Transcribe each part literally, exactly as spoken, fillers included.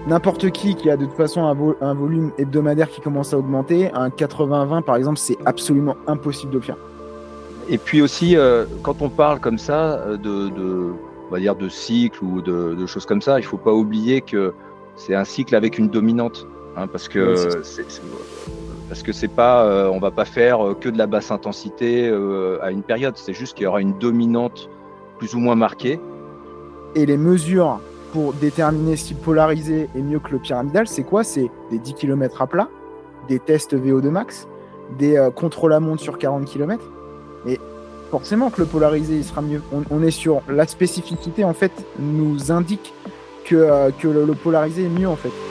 n'importe qui qui a de toute façon un, vo- un volume hebdomadaire qui commence à augmenter, un quatre-vingts vingt par exemple, c'est absolument impossible de le faire. Et puis aussi, euh, quand on parle comme ça euh, de, de, on va dire de cycle ou de, de choses comme ça, il faut pas oublier que c'est un cycle avec une dominante, hein, parce que Ouais, c'est ça. c'est, c'est- parce que c'est pas, euh, on va pas faire euh, que de la basse intensité euh, à une période. C'est juste qu'il y aura une dominante plus ou moins marquée. Et les mesures pour déterminer si le polarisé est mieux que le pyramidal, c'est quoi? C'est des dix kilomètres à plat, des tests V O deux max, des euh, contrôles à montre sur quarante kilomètres. Et forcément que le polarisé il sera mieux. On, on est sur la spécificité en fait nous indique que, euh, que le, le polarisé est mieux en fait.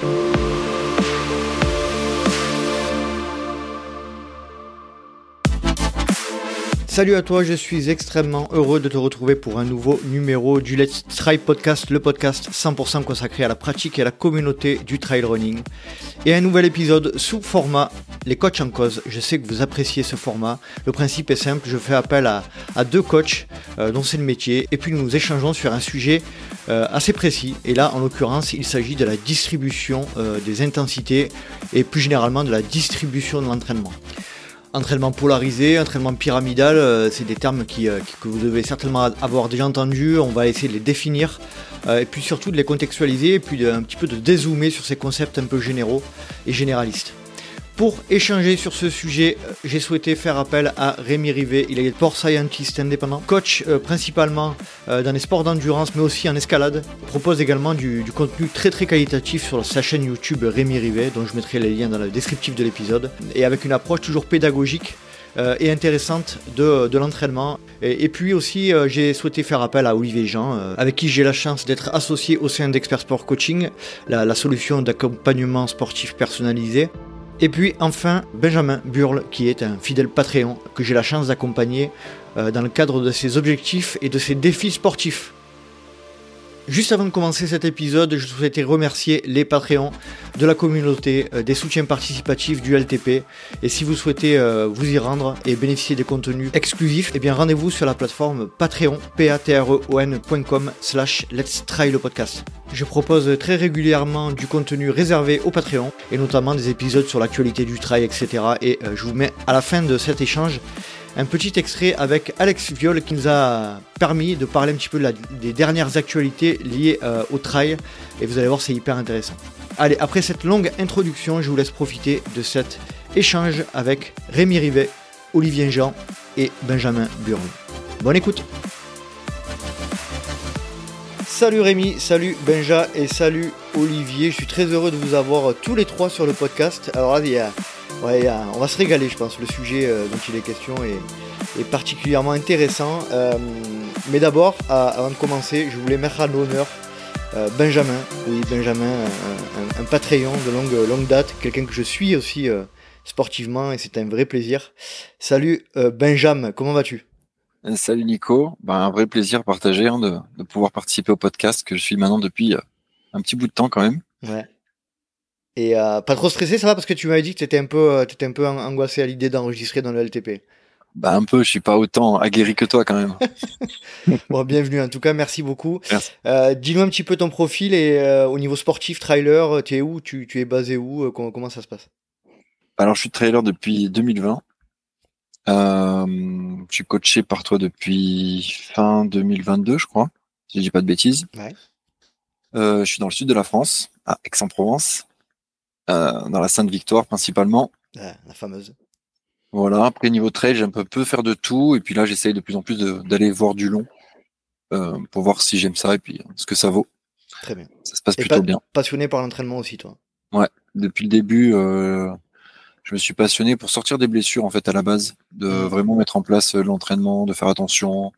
Salut à toi, je suis extrêmement heureux de te retrouver pour un nouveau numéro du Let's Try Podcast, le podcast cent pour cent consacré à la pratique et à la communauté du trail running. Et un nouvel épisode sous format les coachs en cause. Je sais que vous appréciez ce format. Le principe est simple, je fais appel à, à deux coachs euh, dont c'est le métier et puis nous échangeons sur un sujet euh, assez précis. Et là, en l'occurrence, il s'agit de la distribution euh, des intensités et plus généralement de la distribution de l'entraînement. Entraînement polarisé, entraînement pyramidal, euh, c'est des termes qui, euh, qui, que vous devez certainement avoir déjà entendus. On va essayer de les définir euh, et puis surtout de les contextualiser et puis de, un petit peu de dézoomer sur ces concepts un peu généraux et généralistes. Pour échanger sur ce sujet, j'ai souhaité faire appel à Rémi Rivet. Il est sport scientist indépendant, coach euh, principalement euh, dans les sports d'endurance, mais aussi en escalade. Il propose également du, du contenu très très qualitatif sur sa chaîne YouTube Rémi Rivet, dont je mettrai les liens dans le descriptif de l'épisode, et avec une approche toujours pédagogique euh, et intéressante de, de l'entraînement. Et, et puis aussi, euh, j'ai souhaité faire appel à Olivier Jean, euh, avec qui j'ai la chance d'être associé au sein d'Expert Sport Coaching, la, la solution d'accompagnement sportif personnalisé. Et puis enfin, Benjamin Burle, qui est un fidèle Patreon que j'ai la chance d'accompagner euh, dans le cadre de ses objectifs et de ses défis sportifs. Juste avant de commencer cet épisode, je souhaitais remercier les Patreons de la communauté, euh, des soutiens participatifs du L T P. Et si vous souhaitez euh, vous y rendre et bénéficier des contenus exclusifs, eh bien rendez-vous sur la plateforme Patreon, p-a-t-r-e-o-n point com slash let's try le podcast. Je propose très régulièrement du contenu réservé aux Patreons, et notamment des épisodes sur l'actualité du trail, et cetera. Et euh, je vous mets à la fin de cet échange un petit extrait avec Alex Viol qui nous a permis de parler un petit peu de la, des dernières actualités liées euh, au trail, et vous allez voir, c'est hyper intéressant. Allez, après cette longue introduction, je vous laisse profiter de cet échange avec Rémi Rivet, Olivier Jean et Benjamin Burle. Bonne écoute. Salut Rémi, salut Benja et salut Olivier. Je suis très heureux de vous avoir tous les trois sur le podcast. Alors là, il y a, ouais, il y a, on va se régaler, je pense. Le sujet euh, dont il est question est, est particulièrement intéressant. Euh, mais d'abord, à, avant de commencer, je voulais mettre à l'honneur euh, Benjamin. Oui, Benjamin, un, un, un Patreon de longue, longue date, quelqu'un que je suis aussi euh, sportivement, et c'est un vrai plaisir. Salut euh, Benjamin, comment vas-tu ? Salut Nico, ben, un vrai plaisir partagé hein, de, de pouvoir participer au podcast que je suis maintenant depuis euh, un petit bout de temps quand même. Ouais. Et euh, pas trop stressé, ça va, parce que tu m'avais dit que t'étais un peu, euh, t'étais un peu angoissé à l'idée d'enregistrer dans le L T P. Bah un peu, je suis pas autant aguerri que toi quand même. Bon, bienvenue en tout cas, merci beaucoup. Merci. Euh, dis-nous un petit peu ton profil et euh, au niveau sportif, trailer, tu es où, tu, tu es basé où, euh, comment, comment ça se passe? Alors je suis trailer depuis deux mille vingt. Euh, je suis coaché par toi depuis fin deux mille vingt-deux, je crois, si je dis pas de bêtises. Ouais. Euh, je suis dans le sud de la France, à Aix-en-Provence, euh, dans la Sainte-Victoire principalement. Ah, la fameuse. Voilà. Après niveau trail, j'ai un peu peu faire de tout, et puis là j'essaye de plus en plus de, d'aller voir du long euh, pour voir si j'aime ça et puis ce que ça vaut. Très bien. Ça se passe Et plutôt pa- bien. passionné par l'entraînement aussi, toi? Ouais. Depuis le début. Euh, Je me suis passionné pour sortir des blessures en fait à la base, de Mmh. vraiment mettre en place l'entraînement, de faire attention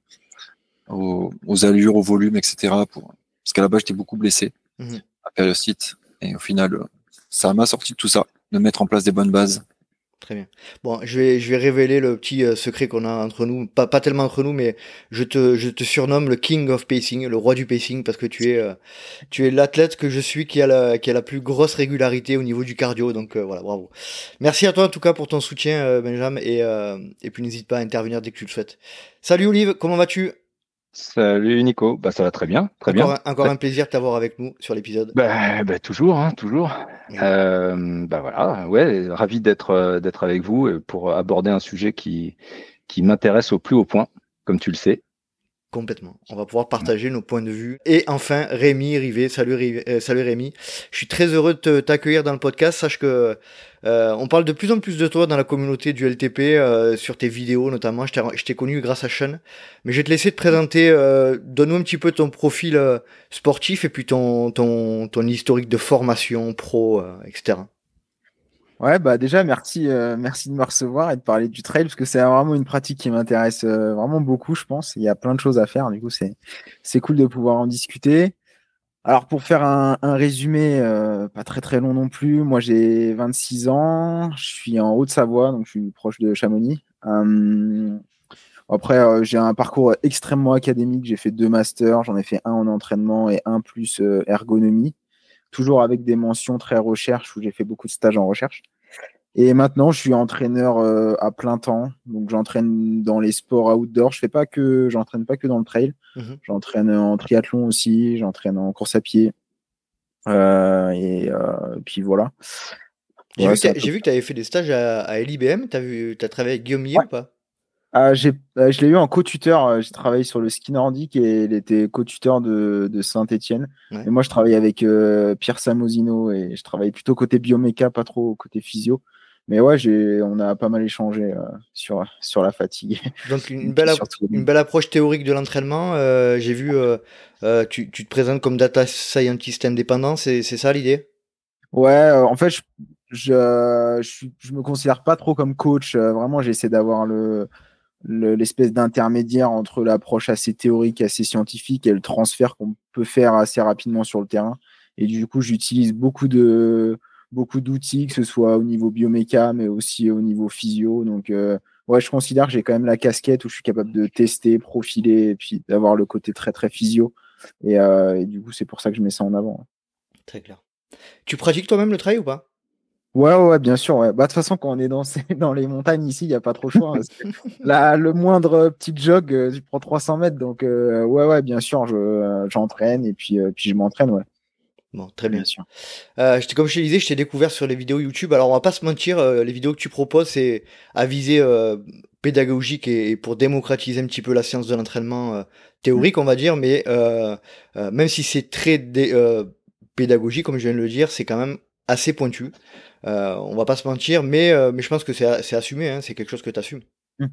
aux, aux allures, au volume, et cetera. Pour... Parce qu'à la base j'étais beaucoup blessé Mmh. à périostite, et au final ça m'a sorti de tout ça, de mettre en place des bonnes bases. Très bien. Bon, je vais, je vais révéler le petit euh, secret qu'on a entre nous, pas, pas tellement entre nous, mais je te, je te surnomme le King of Pacing, le roi du pacing, parce que tu es, euh, tu es l'athlète que je suis qui a la, qui a la plus grosse régularité au niveau du cardio, donc euh, voilà, bravo. Merci à toi en tout cas pour ton soutien, euh, Benjamin, et, euh, et puis n'hésite pas à intervenir dès que tu le souhaites. Salut Olive, comment vas-tu? Salut Nico, bah ça va très bien, très Encore, bien. un, encore un plaisir de t'avoir avec nous sur l'épisode. Bah, bah, toujours, hein, toujours. Oui. Euh, bah voilà, ouais, ravi d'être euh, d'être avec vous euh, pour aborder un sujet qui qui m'intéresse au plus haut point, comme tu le sais. Complètement. On va pouvoir partager nos points de vue. Et enfin, Rémi Rivet. Salut, Rivet- euh, salut Rémi. Je suis très heureux de te- t'accueillir dans le podcast. Sache que euh, on parle de plus en plus de toi dans la communauté du L T P, euh, sur tes vidéos notamment. Je t'ai je t'ai connu grâce à Sean. Mais je vais te laisser te présenter. Euh, donne-nous un petit peu ton profil euh, sportif et puis ton, ton, ton historique de formation pro, euh, et cetera. Ouais, bah déjà, merci, euh, merci de me recevoir et de parler du trail parce que c'est vraiment une pratique qui m'intéresse euh, vraiment beaucoup, je pense. Il y a plein de choses à faire, du coup, c'est, c'est cool de pouvoir en discuter. Alors, pour faire un, un résumé, euh, pas très très long non plus, moi j'ai vingt-six ans, je suis en Haute-Savoie, donc je suis proche de Chamonix. Euh, après, euh, j'ai un parcours extrêmement académique, j'ai fait deux masters, j'en ai fait un en entraînement et un plus euh, ergonomie, toujours avec des mentions très recherche où j'ai fait beaucoup de stages en recherche. Et maintenant, je suis entraîneur euh, à plein temps. Donc, j'entraîne dans les sports outdoor. Je fais pas que, j'entraîne pas que dans le trail. Mhm. J'entraîne en triathlon aussi. J'entraîne en course à pied. Euh, et euh, puis voilà. J'ai Voilà, vu que c'est un t'as- peu. j'ai vu que tu avais fait des stages à, à L I B M. T'as vu, t'as travaillé avec Guillaume Millet Ouais. ou pas? Ah, j'ai, euh, je l'ai eu en co-tuteur. Euh, J'ai travaillé sur le ski nordique et il était co-tuteur de, de Saint-Étienne. Ouais. Et moi, je travaillais avec euh, Pierre Samosino et je travaillais plutôt côté bioméca, pas trop côté physio. Mais ouais, j'ai, on a pas mal échangé euh, sur, sur la fatigue. Donc une, Et une puis belle, ap- surtout. une belle approche théorique de l'entraînement. Euh, j'ai vu, euh, euh, tu, tu te présentes comme data scientist indépendant, c'est, c'est ça l'idée? Ouais, euh, en fait, je, je, je, suis- je me considère pas trop comme coach. Euh, vraiment, j'essaie d'avoir le, le- l'espèce d'intermédiaire entre l'approche assez théorique, assez scientifique et le transfert qu'on peut faire assez rapidement sur le terrain. Et du coup, j'utilise beaucoup de beaucoup d'outils, que ce soit au niveau bioméca, mais aussi au niveau physio. Donc, euh, ouais, je considère que j'ai quand même la casquette où je suis capable de tester, profiler, et puis d'avoir le côté très très physio. Et, euh, et du coup, c'est pour ça que je mets ça en avant. Très clair. Tu pratiques toi-même le trail ou pas? Ouais, ouais, ouais, bien sûr. Ouais. Bah, de toute façon, quand on est dans, ces- dans les montagnes ici, il n'y a pas trop le choix, hein, parce que là, le moindre petit jog, euh, tu prends trois cents mètres. Donc, euh, ouais, ouais, bien sûr, je, euh, j'entraîne et puis, euh, puis je m'entraîne, ouais, Bon, très bien bien. sûr. Euh, je t'ai- comme je te disais, je t'ai découvert sur les vidéos YouTube. Alors, on va pas se mentir, euh, les vidéos que tu proposes, c'est à visée euh, pédagogique et, et pour démocratiser un petit peu la science de l'entraînement euh, Mm. théorique, on va dire. Mais euh, euh, même si c'est très dé- euh, pédagogique, comme je viens de le dire, c'est quand même assez pointu. Euh, on va pas se mentir, mais, euh, mais je pense que c'est c'est assumé, hein, c'est quelque chose que tu assumes. Mm.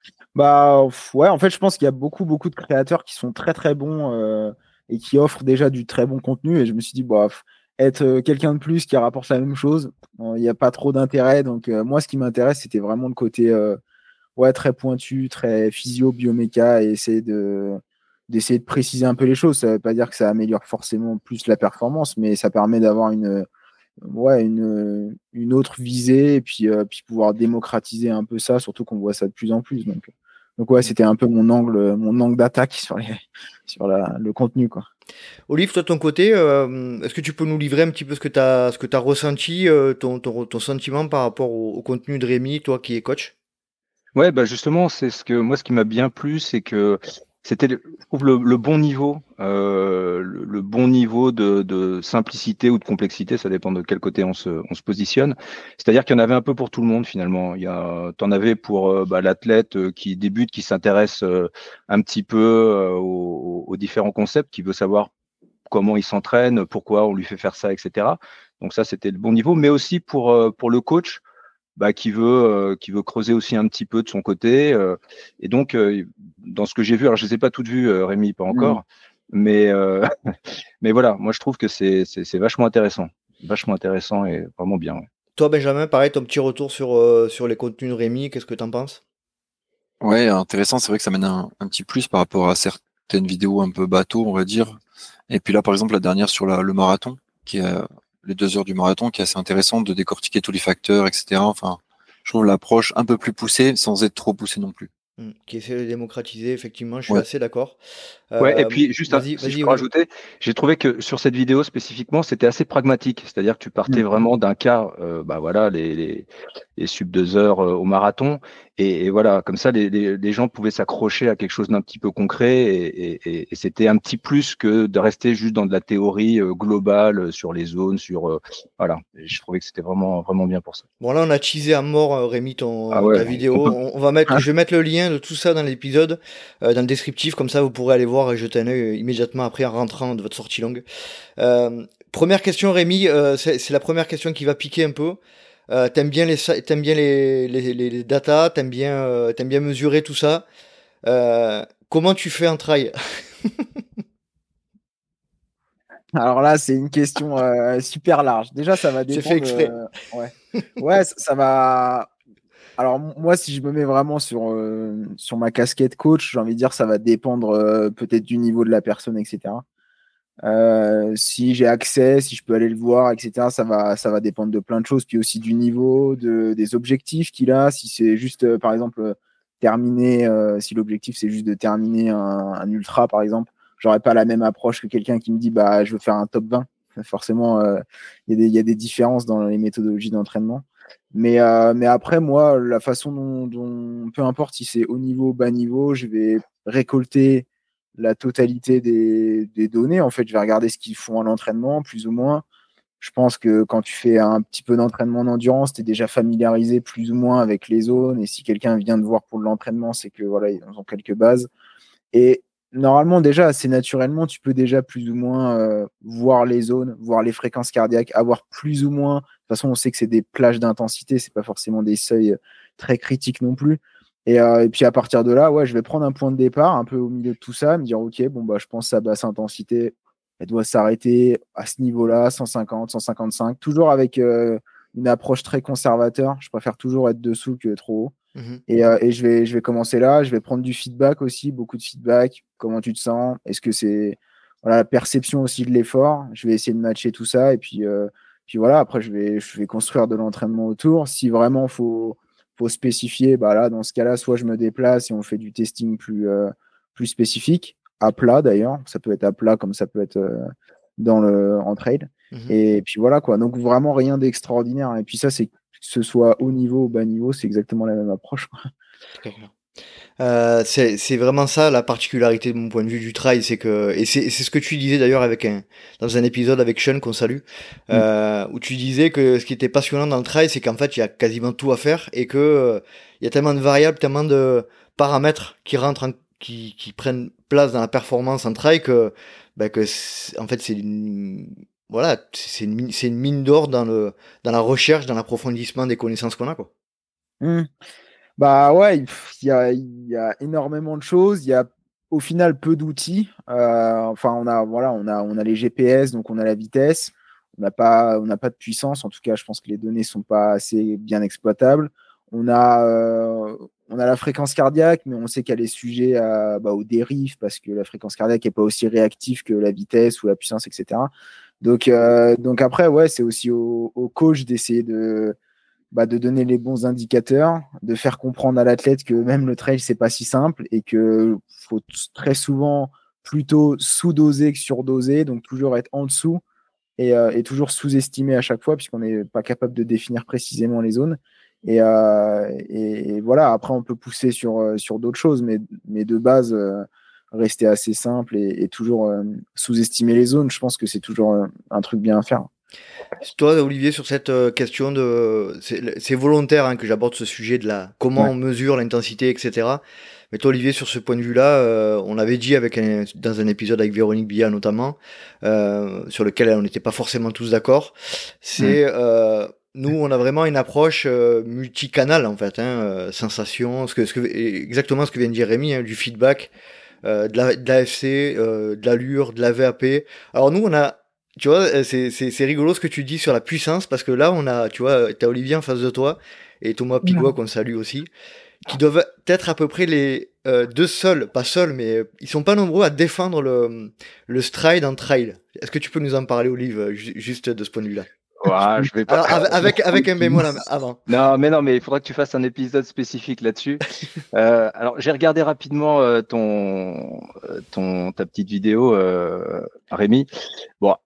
Bah, pff, ouais, en fait, je pense qu'il y a beaucoup, beaucoup de créateurs qui sont très, très bons euh, et qui offrent déjà du très bon contenu. Et je me suis dit, bah, pff, être euh, quelqu'un de plus qui rapporte la même chose, euh, il n'y a pas trop d'intérêt. Donc, euh, moi, ce qui m'intéresse, c'était vraiment le côté euh, ouais, très pointu, très physio, bioméca, et essayer de d'essayer de préciser un peu les choses. Ça veut pas dire que ça améliore forcément plus la performance, mais ça permet d'avoir une, ouais, une, une autre visée et puis, euh, puis pouvoir démocratiser un peu ça, surtout qu'on voit ça de plus en plus. Donc, donc ouais, c'était un peu mon angle, mon angle d'attaque sur, les, sur la, le contenu, quoi. Olive, toi de ton côté, euh, est-ce que tu peux nous livrer un petit peu ce que tu as, ce que tu ressenti, euh, ton, ton, ton sentiment par rapport au, au contenu de Rémi, toi qui es coach? Ouais, bah justement, c'est ce que moi, ce qui m'a bien plu, c'est que c'était, le- je trouve, le, le bon niveau, euh, le, le bon niveau de, de simplicité ou de complexité, ça dépend de quel côté on se, on se positionne. C'est-à-dire qu'il y en avait un peu pour tout le monde finalement. Il y a, t'en avais pour euh, bah, l'athlète euh, qui débute, qui s'intéresse euh, un petit peu euh, aux, aux différents concepts, qui veut savoir comment il s'entraîne, pourquoi on lui fait faire ça, et cetera. Donc ça, c'était le bon niveau, mais aussi pour euh, pour le coach bah, qui veut euh, qui veut creuser aussi un petit peu de son côté. Euh, et donc, euh, dans ce que j'ai vu, alors je ne les ai pas toutes vues, euh, Rémi, pas Mm. encore, mais euh, mais voilà, moi je trouve que c'est c'est c'est vachement intéressant, vachement intéressant et vraiment bien. Ouais. Toi, Benjamin, pareil, ton petit retour sur, euh, sur les contenus de Rémi, qu'est-ce que t'en penses? Ouais, intéressant. C'est vrai que ça mène un, un petit plus par rapport à certaines vidéos un peu bateau, on va dire. Et puis là, par exemple, la dernière sur la, le marathon, qui est euh, les deux heures du marathon, qui est assez intéressante de décortiquer tous les facteurs, et cetera. Enfin, je trouve l'approche un peu plus poussée sans être trop poussée non plus. Hmm, qui essaie de démocratiser, effectivement, je suis Ouais. assez d'accord. Ouais, et Euh, puis juste un- vas-y, si je vas-y, peux Olive. rajouter, j'ai trouvé que sur cette vidéo spécifiquement, c'était assez pragmatique, c'est-à-dire que tu partais Mm. vraiment d'un cas, euh, bah voilà, les, les et sub deux heures euh, au marathon. Et, et voilà, comme ça, les, les, les gens pouvaient s'accrocher à quelque chose d'un petit peu concret. Et, et, et c'était un petit plus que de rester juste dans de la théorie euh, globale sur les zones, sur euh, voilà. Et je trouvais que c'était vraiment vraiment bien pour ça. Bon là on a teasé à mort Rémi ton Ah ouais, ta vidéo. on peut... On, on va mettre, je vais mettre le lien de tout ça dans l'épisode, euh, dans le descriptif, comme ça vous pourrez aller voir et jeter un œil immédiatement après en rentrant de votre sortie longue. Euh, première question Rémi, euh, c'est, c'est la première question qui va piquer un peu. Euh, t'aimes bien les t'aimes bien les les, les, les datas, t'aimes bien euh, t'aimes bien mesurer tout ça. Euh, comment tu fais un trail? Alors là, c'est une question euh, super large. Déjà, ça va C'est fait dépendre. exprès. euh, ouais, ouais, ça, ça va. Alors m- moi, si je me mets vraiment sur euh, sur ma casquette coach, j'ai envie de dire ça va dépendre euh, peut-être du niveau de la personne, et cetera. Euh, si j'ai accès, si je peux aller le voir, et cetera. Ça va ça va dépendre de plein de choses, puis aussi du niveau, de des objectifs qu'il a. Si c'est juste, euh, par exemple, euh, terminer, euh, si l'objectif c'est juste de terminer un, un ultra, par exemple, j'aurais pas la même approche que quelqu'un qui me dit bah je veux faire un top vingt. Forcément, euh, il y a des, il y a des différences dans les méthodologies d'entraînement. Mais, euh, mais après, moi, la façon dont, dont, peu importe si c'est haut niveau, bas niveau, je vais récolter la totalité des, des données. En fait, je vais regarder ce qu'ils font à l'entraînement, plus ou moins. Je pense que quand tu fais un petit peu d'entraînement d'endurance, tu es déjà familiarisé plus ou moins avec les zones. Et si quelqu'un vient te voir pour de l'entraînement, c'est que voilà, ils ont quelques bases. Et normalement, déjà, assez naturellement, tu peux déjà plus ou moins euh, voir les zones, voir les fréquences cardiaques, avoir plus ou moins. De toute façon, on sait que c'est des plages d'intensité, c'est pas forcément des seuils très critiques non plus. Et, euh, et puis à partir de là, ouais, je vais prendre un point de départ un peu au milieu de tout ça, me dire ok, bon bah je pense à basse intensité, elle doit s'arrêter à ce niveau-là, cent cinquante, cent cinquante-cinq, toujours avec euh, une approche très conservateur. Je préfère toujours être dessous que trop haut. Mmh. Et, euh, et je, vais, je vais commencer là, je vais prendre du feedback aussi, beaucoup de feedback. Comment tu te sens? Est-ce que c'est voilà, la perception aussi de l'effort? Je vais essayer de matcher tout ça. Et puis, euh, puis voilà, après, je vais, je vais construire de l'entraînement autour. Si vraiment il faut, faut spécifier, bah là, dans ce cas-là, soit je me déplace et on fait du testing plus, euh, plus spécifique, à plat d'ailleurs. Ça peut être à plat comme ça peut être euh, dans le, en trail. Mmh. Et puis voilà, quoi. Donc vraiment rien d'extraordinaire. Et puis ça, c'est que ce soit haut niveau ou bas niveau, c'est exactement la même approche, quoi. Euh, c'est, c'est vraiment ça la particularité de mon point de vue du trail, c'est que et c'est, c'est ce que tu disais d'ailleurs avec un dans un épisode avec Sean qu'on salue, euh, où tu disais que ce qui était passionnant dans le trail, c'est qu'en fait il y a quasiment tout à faire et que euh, il y a tellement de variables, tellement de paramètres qui rentrent en, qui qui prennent place dans la performance en trail que ben que c'est- en fait c'est une, voilà, c'est une mine, c'est une mine d'or dans le dans la recherche, dans l'approfondissement des connaissances qu'on a, quoi. Mmh. Bah ouais, il pff, il y a, il y a énormément de choses. Il y a au final peu d'outils. Euh, enfin, on a, voilà, on a, on a les G P S, donc on a la vitesse. On n'a pas, on n'a pas de puissance. En tout cas, je pense que les données sont pas assez bien exploitables. On a, euh, on a la fréquence cardiaque, mais on sait qu'elle est sujet à, bah, aux dérives parce que la fréquence cardiaque n'est pas aussi réactive que la vitesse ou la puissance, et cetera. Donc, euh, donc après, ouais, c'est aussi au, au coach d'essayer de bah, de donner les bons indicateurs, de faire comprendre à l'athlète que même le trail, c'est pas si simple et que faut très souvent plutôt sous-doser que surdoser, donc toujours être en dessous et, euh, et toujours sous-estimer à chaque fois puisqu'on n'est pas capable de définir précisément les zones. Et, euh, et, et voilà, après, on peut pousser sur, sur d'autres choses, mais, mais de base, euh, rester assez simple et, et toujours euh, sous-estimer les zones, je pense que c'est toujours euh, un truc bien à faire. Toi, Olivier, sur cette euh, question de, c'est, c'est volontaire hein, que j'aborde ce sujet de la comment Ouais. on mesure l'intensité, et cetera. Mais toi, Olivier, sur ce point de vue-là, euh, on l'avait dit avec un, dans un épisode avec Véronique Billa notamment, euh, sur lequel on n'était pas forcément tous d'accord. C'est Mm. euh, nous, on a vraiment une approche euh, multicanal en fait, hein, euh, sensation, ce que, ce que, exactement ce que vient de dire Rémi, hein, du feedback, euh, de la, de l'A F C, euh, de l'allure, de la V A P. Alors nous, on a tu vois, c'est, c'est, c'est rigolo ce que tu dis sur la puissance, parce que là, on a, tu vois, t'as Olivier en face de toi, et Thomas Pigois, qu'on salue aussi, qui doivent être à peu près les euh, deux seuls, pas seuls, mais euh, ils sont pas nombreux à défendre le, le stride en trail. Est-ce que tu peux nous en parler, Olive, ju- juste de ce point de vue-là? Ouais, je vais pas. Alors, avec, avec un bémol avant. Non, mais non, mais il faudra que tu fasses un épisode spécifique là-dessus. Euh, alors, j'ai regardé rapidement euh, ton, euh, ton, ta petite vidéo, euh, Rémi. Bon,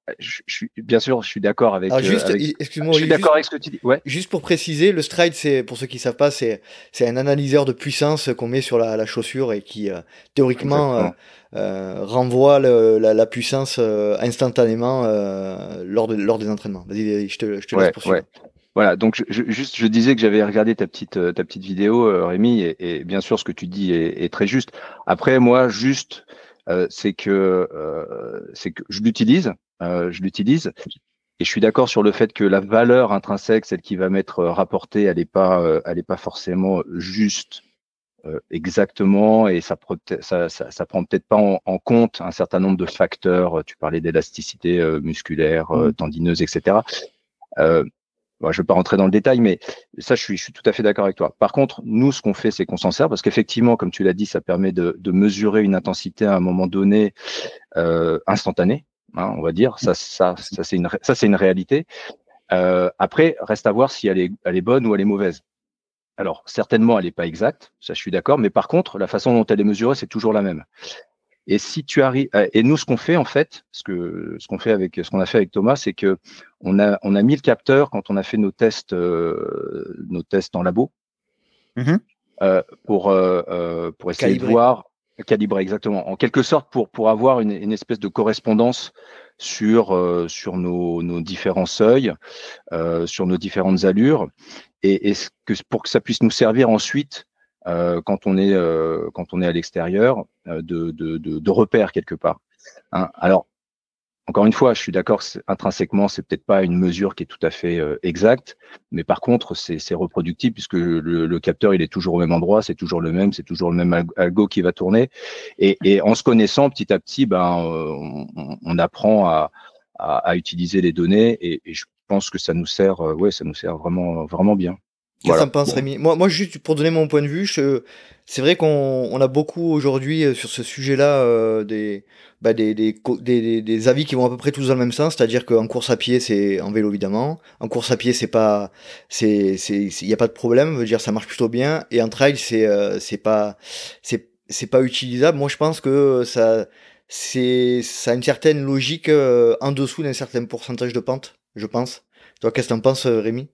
je, je suis bien sûr, je suis d'accord avec. Alors juste, euh, avec excuse-moi, je suis d'accord avec ce que tu dis. Ouais. Juste pour préciser, le stride, c'est pour ceux qui savent pas, c'est c'est un analyseur de puissance qu'on met sur la, la chaussure et qui euh, théoriquement euh, euh, renvoie le, la, la puissance euh, instantanément euh, lors de lors des entraînements. Vas-y, je te je te ouais, laisse poursuivre. Ouais. Voilà, donc je, je, juste je disais que j'avais regardé ta petite ta petite vidéo, euh, Rémi, et, et bien sûr ce que tu dis est, est très juste. Après, moi, juste, euh, c'est que euh, c'est que je l'utilise, euh, je l'utilise. Et je suis d'accord sur le fait que la valeur intrinsèque, celle qui va m'être rapportée, elle n'est pas, euh, elle est pas forcément juste euh, exactement, et ça, ça, ça, ça prend peut-être pas en, en compte un certain nombre de facteurs. Tu parlais d'élasticité euh, musculaire, euh, tendineuse, et cetera. Euh, bon, je ne vais pas rentrer dans le détail, mais ça, je suis, je suis tout à fait d'accord avec toi. Par contre, nous, ce qu'on fait, c'est qu'on s'en sert parce qu'effectivement, comme tu l'as dit, ça permet de, de mesurer une intensité à un moment donné euh, instantanée. Hein, on va dire, ça, ça, ça c'est une, ça c'est une réalité. Euh, après, reste à voir si elle est, elle est bonne ou elle est mauvaise. Alors, certainement, elle n'est pas exacte, ça, je suis d'accord. Mais par contre, la façon dont elle est mesurée, c'est toujours la même. Et si tu arrives, et nous, ce qu'on fait en fait, ce que, ce qu'on fait avec, ce qu'on a fait avec Thomas, c'est que on a, on a mis le capteur quand on a fait nos tests, euh, nos tests en labo, mm-hmm. euh, pour, euh, pour essayer Calibrer. de voir. Calibré, exactement. En quelque sorte, pour pour avoir une, une espèce de correspondance sur euh, sur nos, nos différents seuils, euh, sur nos différentes allures, et, et que pour que ça puisse nous servir ensuite euh, quand on est euh, quand on est à l'extérieur euh, de, de de de repère quelque part. Hein. Alors encore une fois, je suis d'accord, intrinsèquement, c'est peut-être pas une mesure qui est tout à fait euh, exacte, mais par contre, c'est, c'est reproductible puisque le, le capteur, il est toujours au même endroit, c'est toujours le même, c'est toujours le même algo qui va tourner. Et, et en se connaissant petit à petit, ben, euh, on, on apprend à, à, à utiliser les données et, et je pense que ça nous sert, euh, ouais, ça nous sert vraiment, vraiment bien. Qu'est-ce Voilà. que t'en penses, Rémi? Moi, moi, juste pour donner mon point de vue, je, c'est vrai qu'on on a beaucoup aujourd'hui euh, sur ce sujet-là euh, des, bah, des, des, des, des avis qui vont à peu près tous dans le même sens, c'est-à-dire qu'en course à pied, c'est en vélo évidemment, en course à pied, c'est pas, c'est, c'est, il y a pas de problème, veut dire ça marche plutôt bien, et en trail, c'est, euh, c'est pas, c'est, c'est pas utilisable. Moi, je pense que ça, c'est, ça a une certaine logique euh, en dessous d'un certain pourcentage de pente, je pense. Toi, qu'est-ce que t'en penses, Rémi?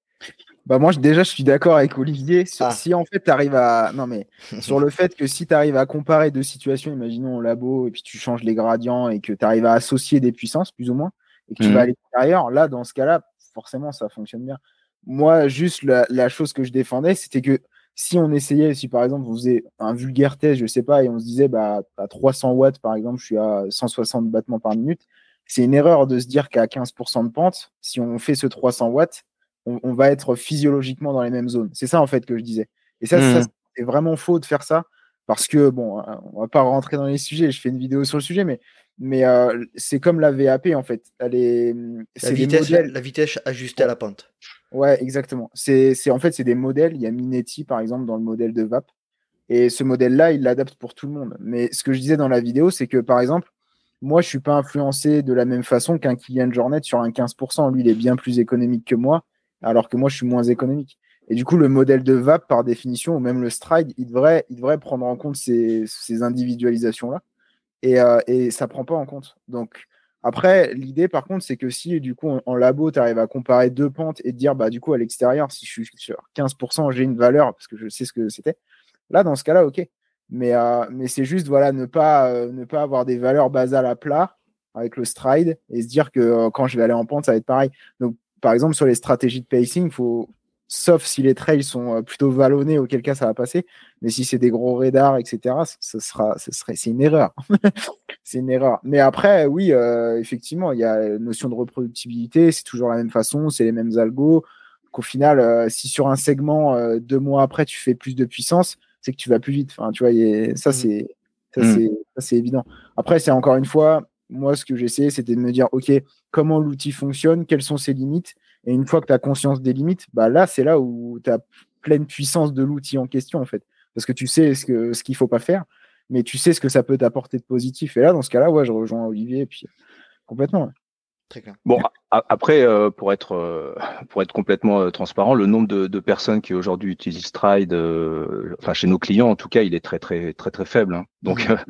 Bah moi déjà je suis d'accord avec Olivier sur, ah. si en fait tu arrives à non mais sur le fait que si tu arrives à comparer deux situations, imaginons au labo et puis tu changes les gradients et que tu arrives à associer des puissances plus ou moins et que tu mmh. vas à l'extérieur, là dans ce cas-là forcément ça fonctionne bien. Moi juste la, la chose que je défendais c'était que si on essayait, si par exemple on faisait un vulgaire test, je sais pas, et on se disait bah à trois cents watts par exemple je suis à cent soixante battements par minute, c'est une erreur de se dire qu'à quinze pour cent de pente, si on fait ce trois cents watts, On, on va être physiologiquement dans les mêmes zones. C'est ça, en fait, que je disais. Et ça, mmh. ça c'est vraiment faux de faire ça parce que, bon, on va pas rentrer dans les sujets. Je fais une vidéo sur le sujet, mais, mais euh, c'est comme la V A P, en fait. Elle est, c'est la, vitesse, modèles... la vitesse ajustée à la pente. Ouais, exactement. C'est, c'est, en fait, c'est des modèles. Il y a Minetti, par exemple, dans le modèle de V A P. Et ce modèle-là, il l'adapte pour tout le monde. Mais ce que je disais dans la vidéo, c'est que, par exemple, moi, je ne suis pas influencé de la même façon qu'un Kylian Jornet sur un quinze pour cent. Lui, il est bien plus économique que moi, alors que moi, je suis moins économique. Et du coup, le modèle de V A P, par définition, ou même le stride, il devrait, il devrait prendre en compte ces, ces individualisations-là. Et, euh, et ça ne prend pas en compte. Donc, après, l'idée, par contre, c'est que si, du coup, en, en labo, tu arrives à comparer deux pentes et te dire, bah, du coup, à l'extérieur, si je suis sur quinze pour cent, j'ai une valeur, parce que je sais ce que c'était. Là, dans ce cas-là, OK. Mais, euh, mais c'est juste, voilà, ne pas, euh, ne pas avoir des valeurs basales à plat avec le stride et se dire que euh, quand je vais aller en pente, ça va être pareil. Donc, par exemple, sur les stratégies de pacing, faut, sauf si les trails sont plutôt vallonnés, auquel cas ça va passer. Mais si c'est des gros radars, et cetera, ce sera, ce serait, c'est une erreur. c'est une erreur. Mais après, oui, euh, effectivement, il y a la notion de reproductibilité, c'est toujours la même façon, c'est les mêmes algos. Qu'au final, euh, si sur un segment, euh, deux mois après, tu fais plus de puissance, c'est que tu vas plus vite. Enfin, tu vois, y a, ça, mmh. c'est, ça, mmh. c'est, ça, c'est évident. Après, c'est encore une fois, moi, ce que j'ai essayé, c'était de me dire, OK, comment l'outil fonctionne, quelles sont ses limites. Et une fois que tu as conscience des limites, bah là, c'est là où tu as pleine puissance de l'outil en question, en fait. Parce que tu sais ce, que, ce qu'il ne faut pas faire, mais tu sais ce que ça peut t'apporter de positif. Et là, dans ce cas-là, ouais, je rejoins Olivier, et puis complètement. Ouais. Très clair. Bon, a- après, euh, pour être euh, pour être complètement euh, transparent, le nombre de, de personnes qui aujourd'hui utilisent Stride, euh, enfin chez nos clients en tout cas, il est très très très très faible. Hein. Donc, ouais.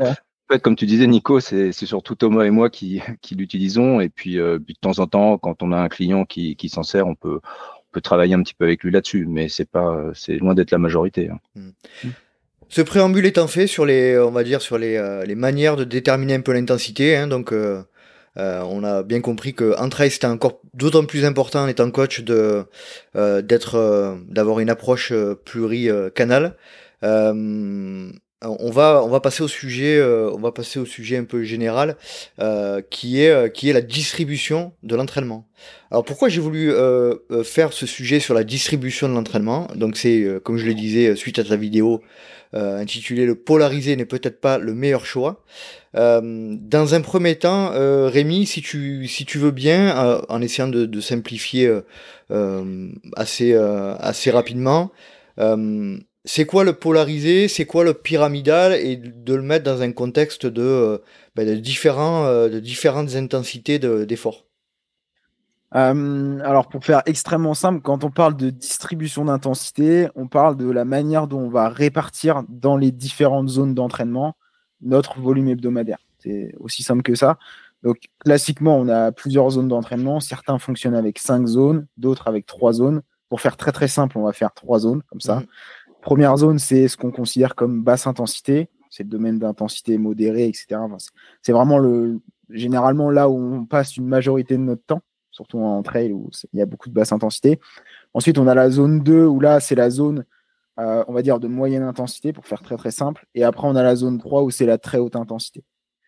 En fait, comme tu disais, Nico, c'est c'est surtout Thomas et moi qui, qui l'utilisons. Et puis, euh, puis de temps en temps, quand on a un client qui, qui s'en sert, on peut, on peut travailler un petit peu avec lui là-dessus. Mais c'est pas, c'est loin d'être la majorité. Hein. Mm. Ce préambule étant fait sur les, on va dire sur les, euh, les manières de déterminer un peu l'intensité, hein, donc euh, euh, on a bien compris que en trail c'était encore d'autant plus important en étant coach de euh, d'être, euh, d'avoir une approche euh, pluri-canal. Euh, on va on va passer au sujet, euh, on va passer au sujet un peu général, euh, qui est euh, qui est la distribution de l'entraînement. Alors pourquoi j'ai voulu euh, euh, faire ce sujet sur la distribution de l'entraînement? Donc c'est euh, comme je le disais suite à ta vidéo. Euh, intitulé Le polarisé n'est peut-être pas le meilleur choix. Euh, dans un premier temps, euh, Rémi, si tu, si tu veux bien, euh, en essayant de, de simplifier euh, euh, assez, euh, assez rapidement, euh, c'est quoi le polarisé, c'est quoi le pyramidal, et de le mettre dans un contexte de, euh, ben, de, différents, euh, de différentes intensités de, d'efforts. Euh, alors pour faire extrêmement simple, quand on parle de distribution d'intensité, on parle de la manière dont on va répartir dans les différentes zones d'entraînement notre volume hebdomadaire. C'est aussi simple que ça. Donc classiquement, on a plusieurs zones d'entraînement. Certains fonctionnent avec cinq zones, d'autres avec trois zones. Pour faire très très simple, on va faire trois zones comme ça. Mmh. Première zone, c'est ce qu'on considère comme basse intensité. C'est le domaine d'intensité modérée, et cetera. Enfin, c'est, c'est vraiment le, généralement là où on passe une majorité de notre temps, surtout en trail où il y a beaucoup de basse intensité. Ensuite, on a la zone deux où là, c'est la zone, euh, on va dire, de moyenne intensité, pour faire très très simple. Et après, on a la zone trois où c'est la très haute intensité.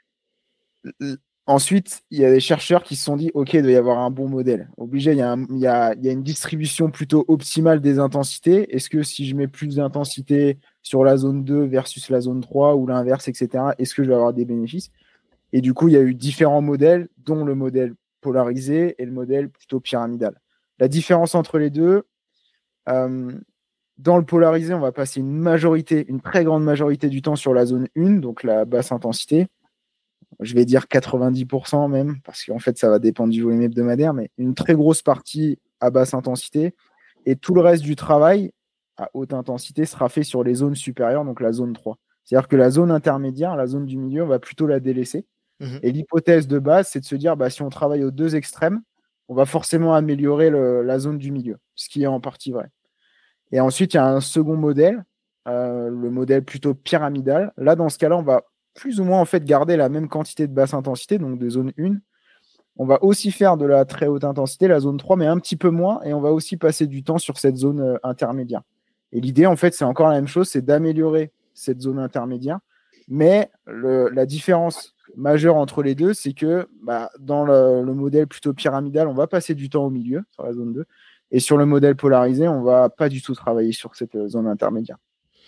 Ensuite, il y a des chercheurs qui se sont dit, OK, il doit y avoir un bon modèle. Obligé, il y a, un, il y a, il y a une distribution plutôt optimale des intensités. Est-ce que si je mets plus d'intensité sur la zone deux versus la zone trois ou l'inverse, et cetera, est-ce que je vais avoir des bénéfices? Et du coup, il y a eu différents modèles, dont le modèle polarisé et le modèle plutôt pyramidal. La différence entre les deux, euh, dans le polarisé, on va passer une majorité, une très grande majorité du temps sur la zone un, donc la basse intensité. Je vais dire quatre-vingt-dix pour cent même, parce qu'en fait, ça va dépendre du volume hebdomadaire, mais une très grosse partie à basse intensité. Et tout le reste du travail à haute intensité sera fait sur les zones supérieures, donc la zone trois. C'est-à-dire que la zone intermédiaire, la zone du milieu, on va plutôt la délaisser. Mmh. Et l'hypothèse de base, c'est de se dire, bah, si on travaille aux deux extrêmes, on va forcément améliorer le, la zone du milieu, ce qui est en partie vrai. Et ensuite, il y a un second modèle, euh, le modèle plutôt pyramidal. Là, dans ce cas-là, on va plus ou moins en fait garder la même quantité de basse intensité, donc de zone un. On va aussi faire de la très haute intensité, la zone trois, mais un petit peu moins, et on va aussi passer du temps sur cette zone euh, intermédiaire. Et l'idée, en fait, c'est encore la même chose, c'est d'améliorer cette zone intermédiaire, mais le, la différence majeure entre les deux, c'est que bah, dans le, le modèle plutôt pyramidal, on va passer du temps au milieu, sur la zone deux, et sur le modèle polarisé, on ne va pas du tout travailler sur cette zone intermédiaire.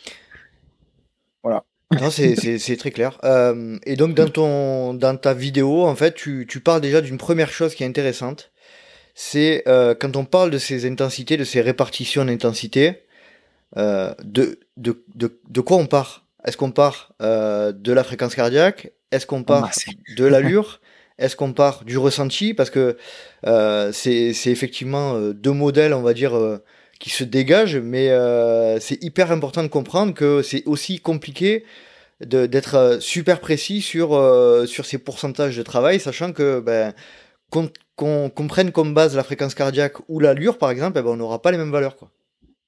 Voilà. Non, c'est, c'est, c'est très clair. Euh, et donc, dans, ton, dans ta vidéo, en fait, tu, tu parles déjà d'une première chose qui est intéressante. C'est euh, quand on parle de ces intensités, de ces répartitions d'intensité, euh, de, de, de, de quoi on part? Est-ce qu'on part euh, de la fréquence cardiaque? Est-ce qu'on part oh, de l'allure? Est-ce qu'on part du ressenti? Parce que euh, c'est, c'est effectivement euh, deux modèles, on va dire, euh, qui se dégagent, mais euh, c'est hyper important de comprendre que c'est aussi compliqué de, d'être super précis sur, euh, sur ces pourcentages de travail, sachant que ben, qu'on, qu'on, qu'on prenne comme base la fréquence cardiaque ou l'allure, par exemple, eh ben, on n'aura pas les mêmes valeurs, quoi.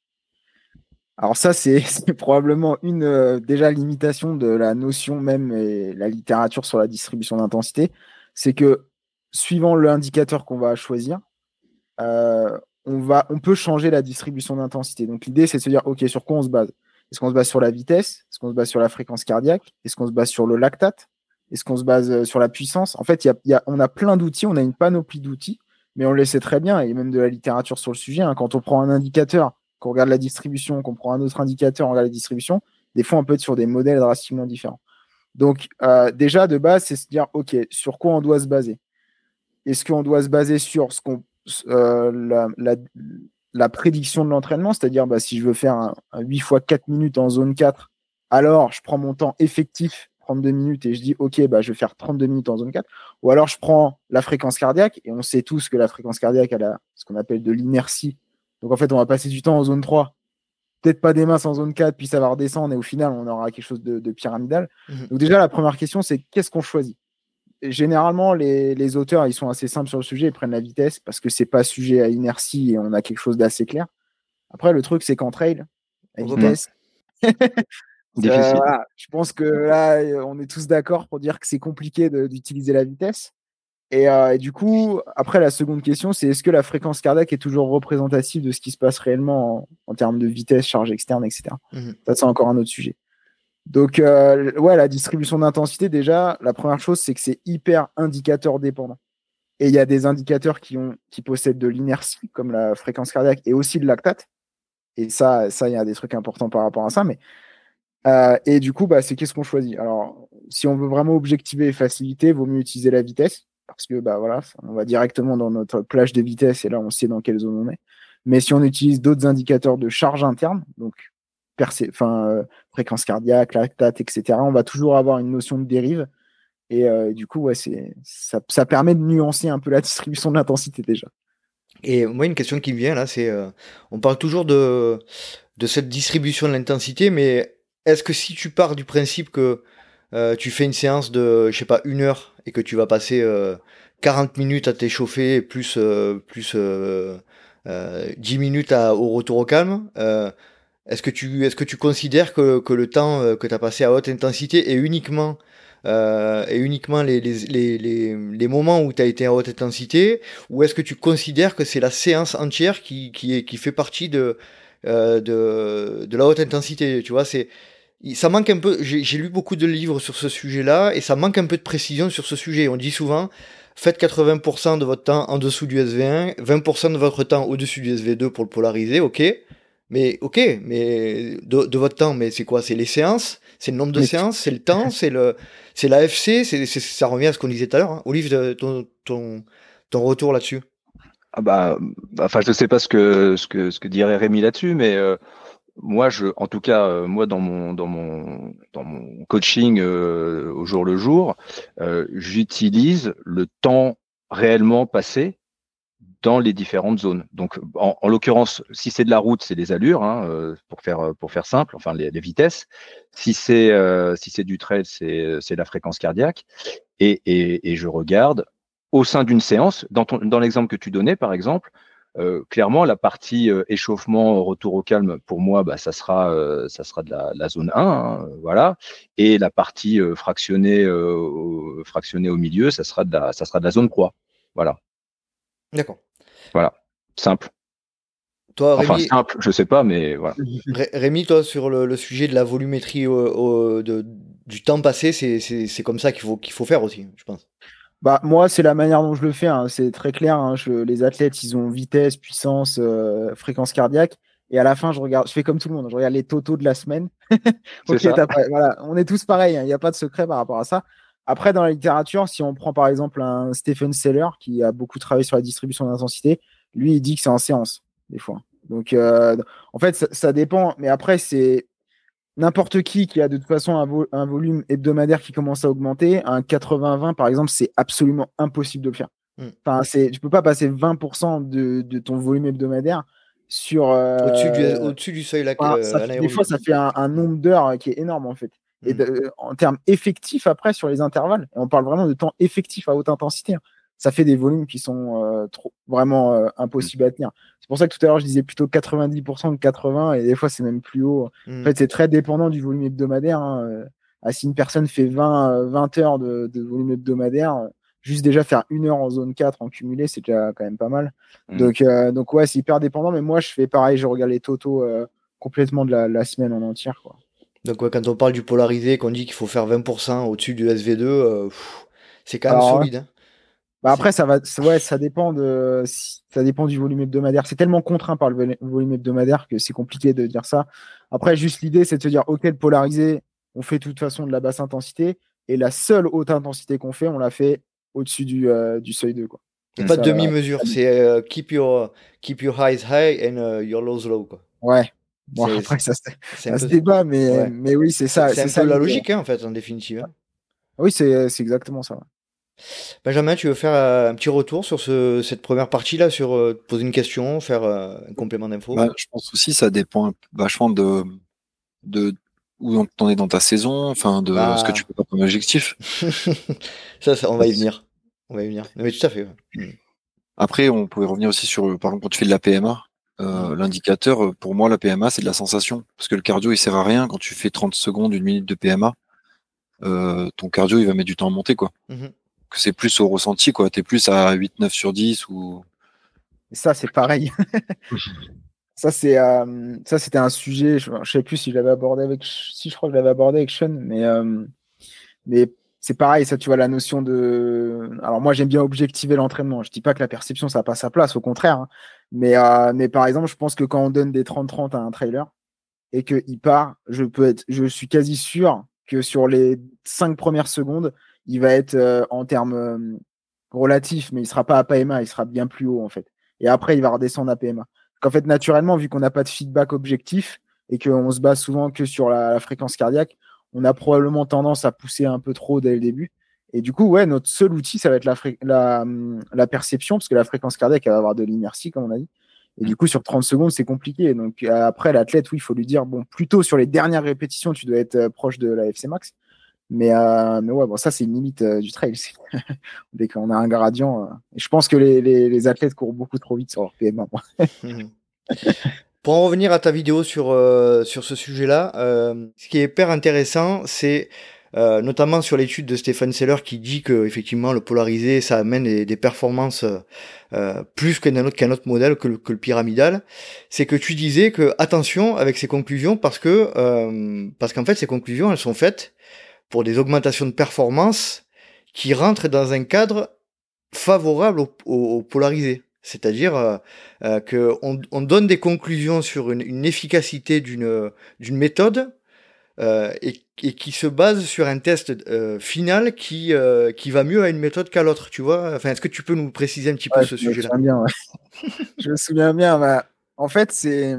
Alors ça, c'est, c'est probablement une euh, déjà limitation de la notion même et la littérature sur la distribution d'intensité. C'est que suivant l'indicateur qu'on va choisir, euh, on, va, on peut changer la distribution d'intensité. Donc l'idée, c'est de se dire, OK, sur quoi on se base? Est-ce qu'on se base sur la vitesse? Est-ce qu'on se base sur la fréquence cardiaque? Est-ce qu'on se base sur le lactate? Est-ce qu'on se base sur la puissance? En fait, y a, y a, on a plein d'outils, on a une panoplie d'outils, mais on le sait très bien, et même de la littérature sur le sujet, hein, quand on prend un indicateur, qu'on regarde la distribution, qu'on prend un autre indicateur, on regarde la distribution, des fois, on peut être sur des modèles drastiquement différents. Donc, euh, déjà, de base, c'est se dire, OK, sur quoi on doit se baser? Est-ce qu'on doit se baser sur ce qu'on, euh, la, la, la prédiction de l'entraînement, c'est-à-dire bah, si je veux faire un, un huit fois quatre minutes en zone quatre, alors je prends mon temps effectif, trente-deux minutes, et je dis, OK, bah, je vais faire trente-deux minutes en zone quatre, ou alors je prends la fréquence cardiaque, et on sait tous que la fréquence cardiaque, elle a ce qu'on appelle de l'inertie. Donc, en fait, on va passer du temps en zone trois peut-être pas des masses en zone quatre, puis ça va redescendre, et au final, on aura quelque chose de, de pyramidal. Mhm. Donc déjà, la première question, c'est qu'est-ce qu'on choisit? Et généralement, les, les auteurs, ils sont assez simples sur le sujet, ils prennent la vitesse, parce que c'est pas sujet à inertie, et on a quelque chose d'assez clair. Après, le truc, c'est qu'en trail, la On peut vitesse... Difficile. Euh, voilà. Je pense que là, on est tous d'accord pour dire que c'est compliqué de- d'utiliser la vitesse. Et, euh, et du coup, après, la seconde question, c'est est-ce que la fréquence cardiaque est toujours représentative de ce qui se passe réellement en, en termes de vitesse, charge externe, et cetera. Mhm. Ça, c'est encore un autre sujet. Donc, euh, ouais, la distribution d'intensité, déjà, la première chose, c'est que c'est hyper indicateur dépendant. Et il y a des indicateurs qui, ont, qui possèdent de l'inertie, comme la fréquence cardiaque, et aussi le lactate. Et ça, ça, il y a des trucs importants par rapport à ça. Mais Euh, et du coup, bah, c'est qu'est-ce qu'on choisit. Alors, si on veut vraiment objectiver et faciliter, il vaut mieux utiliser la vitesse, parce que bah, voilà, on va directement dans notre plage de vitesse et là, on sait dans quelle zone on est. Mais si on utilise d'autres indicateurs de charge interne, donc percé- enfin, euh, fréquence cardiaque, lactate, et cetera, on va toujours avoir une notion de dérive. Et euh, du coup, ouais, c'est, ça, ça permet de nuancer un peu la distribution de l'intensité déjà. Et moi, une question qui me vient là, c'est euh, on parle toujours de, de cette distribution de l'intensité, mais est-ce que si tu pars du principe que euh, tu fais une séance de, je sais pas, une heure et que tu vas passer euh, quarante minutes à t'échauffer plus, euh, plus euh, euh, dix minutes à, au retour au calme, euh, est-ce que tu, est-ce que tu considères que, que le temps euh, que tu as passé à haute intensité est uniquement, euh, est uniquement les, les, les, les, les moments où tu as été à haute intensité, ou est-ce que tu considères que c'est la séance entière qui, qui, est, qui fait partie de, euh, de, de la haute intensité? Tu vois, c'est, ça manque un peu. J'ai, j'ai lu beaucoup de livres sur ce sujet-là et ça manque un peu de précision sur ce sujet. On dit souvent, faites quatre-vingts pour cent de votre temps en dessous du S V un, vingt pour cent de votre temps au-dessus du S V deux pour le polariser, ok. Mais ok, mais de, de votre temps, mais c'est quoi? C'est les séances? C'est le nombre de Mais séances? C'est le temps? C'est le, c'est l'A F C? C'est, c'est, ça revient à ce qu'on disait tout à l'heure. Hein. Olive, de- ton, ton, ton retour là-dessus? Ah bah, bah, enfin, je sais pas ce que ce que ce que dirait Rémi là-dessus, mais euh, moi, je, en tout cas, euh, moi dans mon dans mon dans mon coaching euh, au jour le jour, euh, j'utilise le temps réellement passé dans les différentes zones. Donc, en, en l'occurrence, si c'est de la route, c'est les allures, hein, euh, pour faire pour faire simple, enfin les, les vitesses. Si c'est euh, si c'est du trail, c'est c'est la fréquence cardiaque. Et, et, et je regarde au sein d'une séance, dans, ton, dans l'exemple que tu donnais, par exemple, euh, clairement, la partie euh, échauffement, retour au calme, pour moi, bah, ça sera, euh, ça sera de la, la zone un, hein, voilà. Et la partie euh, fractionnée, euh, au, fractionnée au milieu, ça sera de la, ça sera de la zone trois. Voilà, D'accord. voilà, simple. Toi, Enfin, Rémi, simple, je sais pas, mais voilà. Ré- Rémi, toi, sur le, le sujet de la volumétrie au- au- de, du temps passé, c'est, c'est, c'est comme ça qu'il faut, qu'il faut faire aussi, je pense. Bah, moi, c'est la manière dont je le fais, hein. C'est très clair, hein. Je- les athlètes, ils ont vitesse, puissance, euh, fréquence cardiaque. Et à la fin, je regarde, je fais comme tout le monde. Je regarde les totaux de la semaine. C'est Ok, ça. t'as pas- voilà, on est tous pareils, hein. Il n'y a pas de secret par rapport à ça. Après, dans la littérature, si on prend par exemple un Stephen Seller qui a beaucoup travaillé sur la distribution d'intensité, lui, il dit que c'est en séance, des fois. Donc, euh, en fait, ça, ça dépend. Mais après, c'est n'importe qui qui a de toute façon un, vo- un volume hebdomadaire qui commence à augmenter. Un quatre-vingts vingt, par exemple, c'est absolument impossible de le faire. Mm. Enfin, c'est, tu peux pas passer vingt pour cent de, de ton volume hebdomadaire sur. Au-dessus du, euh, au-dessus du seuil là, enfin, euh, ça fait- des fois, anaérobie. ça fait un, un nombre d'heures qui est énorme, en fait. Et Mm. de- en termes effectifs, après, sur les intervalles, et on parle vraiment de temps effectif à haute intensité, hein, ça fait des volumes qui sont euh, trop, vraiment euh, impossibles à tenir. C'est pour ça que tout à l'heure, je disais plutôt quatre-vingt-dix pour cent de quatre-vingts, et des fois, c'est même plus haut. Mm. En fait, c'est très dépendant du volume hebdomadaire. Hein. Euh, ah, si une personne fait vingt, euh, vingt heures de, de volume hebdomadaire, euh, juste déjà faire une heure en zone quatre en cumulé, c'est déjà quand même pas mal. Mm. Donc, euh, donc ouais, c'est hyper dépendant, mais moi, je fais pareil, je regarde les totaux euh, complètement de la, la semaine en entière, quoi. Donc, ouais, quand on parle du polarisé, qu'on dit qu'il faut faire vingt pour cent au-dessus du S V deux, euh, pff, c'est quand même Alors, solide. Hein. bah C'est- après, ça va, c'est- ouais, ça dépend de, si- ça dépend du volume hebdomadaire. C'est tellement contraint par le vol- volume hebdomadaire que c'est compliqué de dire ça. Après, juste l'idée, c'est de se dire, OK, le polarisé, on fait de toute façon de la basse intensité, et la seule haute intensité qu'on fait, on la fait au-dessus du, euh, du seuil deux, quoi. Il n'y a Et pas de ça, demi-mesure, c'est euh, keep, your, keep your highs high and uh, your lows low. Quoi. ouais. Bon, C'est, après, ça, se- c'est un ça se peu, débat, mais, ouais. mais oui, c'est c'est, ça, c'est c'est un ça peu la l'idée. logique, hein, en fait, en définitive. Hein. Oui, c'est c'est exactement ça. Ouais. Benjamin, tu veux faire euh, un petit retour sur ce, cette première partie-là, sur euh, poser une question, faire euh, un complément d'info? Bah, je pense aussi ça dépend vachement de, de où t'en es dans ta saison, enfin de Ah. ce que tu peux faire comme objectif. ça, ça, on va y venir. On va y venir. Mais tout à fait. Ouais. Après, on pouvait revenir aussi sur, par exemple, quand tu fais de la P M A, euh, mmh. l'indicateur, pour moi, la P M A, c'est de la sensation. Parce que le cardio, il sert à rien. Quand tu fais trente secondes, une minute de P M A, euh, ton cardio, il va mettre du temps à monter, quoi. Mmh. Que c'est plus au ressenti, quoi. T'es plus à huit neuf sur dix ou. Et ça, c'est pareil. Ça, c'est, euh, ça, c'était un sujet, je ne sais plus si je l'avais abordé avec, si je crois que je l'avais abordé avec Sean, mais, euh, mais c'est pareil, ça, tu vois, la notion de. Alors, moi, j'aime bien objectiver l'entraînement. Je dis pas que la perception, ça n'a pas sa place, au contraire. Hein. Mais, euh, mais par exemple, je pense que quand on donne des trente trente à un trailer et qu'il part, je peux être, je suis quasi sûr que sur les cinq premières secondes, il va être euh, en termes euh, relatifs, mais il sera pas à P M A, il sera bien plus haut, en fait. Et après, il va redescendre à P M A. Qu'en fait, naturellement, vu qu'on n'a pas de feedback objectif et qu'on se base souvent que sur la, la fréquence cardiaque, on a probablement tendance à pousser un peu trop dès le début. Et du coup, ouais, notre seul outil, ça va être la, fré- la, la perception, parce que la fréquence cardiaque, elle va avoir de l'inertie, comme on a dit. Et du coup, sur trente secondes, c'est compliqué. Donc après, l'athlète, oui, il faut lui dire, bon, plutôt sur les dernières répétitions, tu dois être euh, proche de la F C max. Mais, euh, mais ouais, bon, ça, c'est une limite euh, du trail. Dès qu'on a un gradient. Euh, et je pense que les, les, les athlètes courent beaucoup trop vite sur leur P M A. Pour en revenir à ta vidéo sur, euh, sur ce sujet-là, euh, ce qui est hyper intéressant, c'est euh, notamment sur l'étude de Stephen Seller qui dit que effectivement le polarisé, ça amène des, des performances euh, plus qu'un autre, qu'un autre modèle, que le, que le pyramidal. C'est que tu disais que attention avec ces conclusions parce que euh, parce qu'en fait ces conclusions, elles sont faites pour des augmentations de performance qui rentrent dans un cadre favorable au, au, au polarisé. C'est-à-dire euh, euh, qu'on on donne des conclusions sur une, une efficacité d'une, d'une méthode euh, et, et qui se base sur un test euh, final qui, euh, qui va mieux à une méthode qu'à l'autre, tu vois. Enfin, est-ce que tu peux nous préciser un petit ouais, peu ce je sujet-là? Me souviens bien, ouais. Je me souviens bien. Bah, en fait, c'est...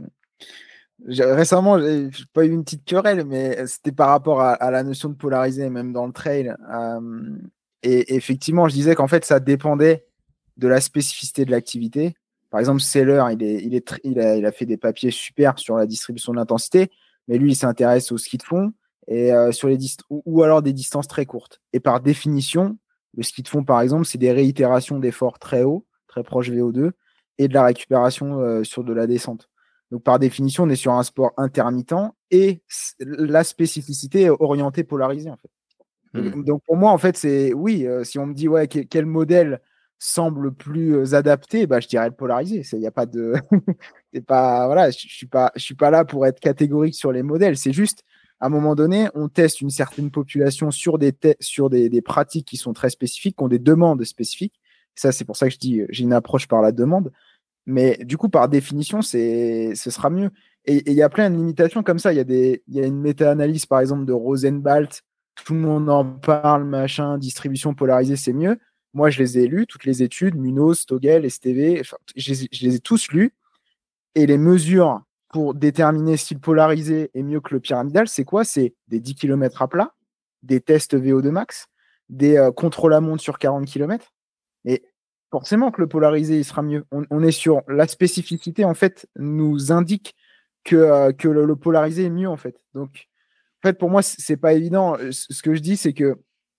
J'ai, récemment, j'ai pas eu une petite querelle, mais c'était par rapport à, à la notion de polariser, même dans le trail. Euh, et effectivement, je disais qu'en fait, ça dépendait de la spécificité de l'activité. Par exemple, Seller, il, est, il, est tr- il, a, il a fait des papiers super sur la distribution de l'intensité, mais lui, il s'intéresse au ski de fond et, euh, sur les dist- ou, ou alors des distances très courtes. Et par définition, le ski de fond, par exemple, c'est des réitérations d'efforts très hauts, très proches V O deux, et de la récupération euh, sur de la descente. Donc, par définition, on est sur un sport intermittent et la spécificité est orientée polarisée, en fait. Donc, mmh. donc pour moi, en fait, c'est oui, euh, si on me dit ouais, quel, quel modèle semble plus euh, adapté, bah, je dirais le polarisé. Il n'y a pas de. c'est pas, voilà, je ne suis, pas, je suis pas là pour être catégorique sur les modèles. C'est juste, à un moment donné, on teste une certaine population sur des, te- sur des, des pratiques qui sont très spécifiques, qui ont des demandes spécifiques. Ça, c'est pour ça que je dis j'ai une approche par la demande. Mais du coup, par définition, c'est, ce sera mieux. Et il y a plein de limitations comme ça. Il y a des, il y a une méta-analyse, par exemple, de Rosenbalt. Tout le monde en parle, machin, distribution polarisée, c'est mieux. Moi, je les ai lus, toutes les études, Munoz, Stogel, S T V, enfin, je, les, je les ai tous lus. Et les mesures pour déterminer si le polarisé est mieux que le pyramidal, c'est quoi? C'est des dix kilomètres à plat, des tests V O deux max, des euh, contre-la-montre sur quarante kilomètres. Et forcément que le polarisé, il sera mieux. On, on est sur la spécificité, en fait, nous indique que, euh, que le, le polarisé est mieux, en fait. Donc, en fait, pour moi, c'est pas évident. Ce que je dis, c'est que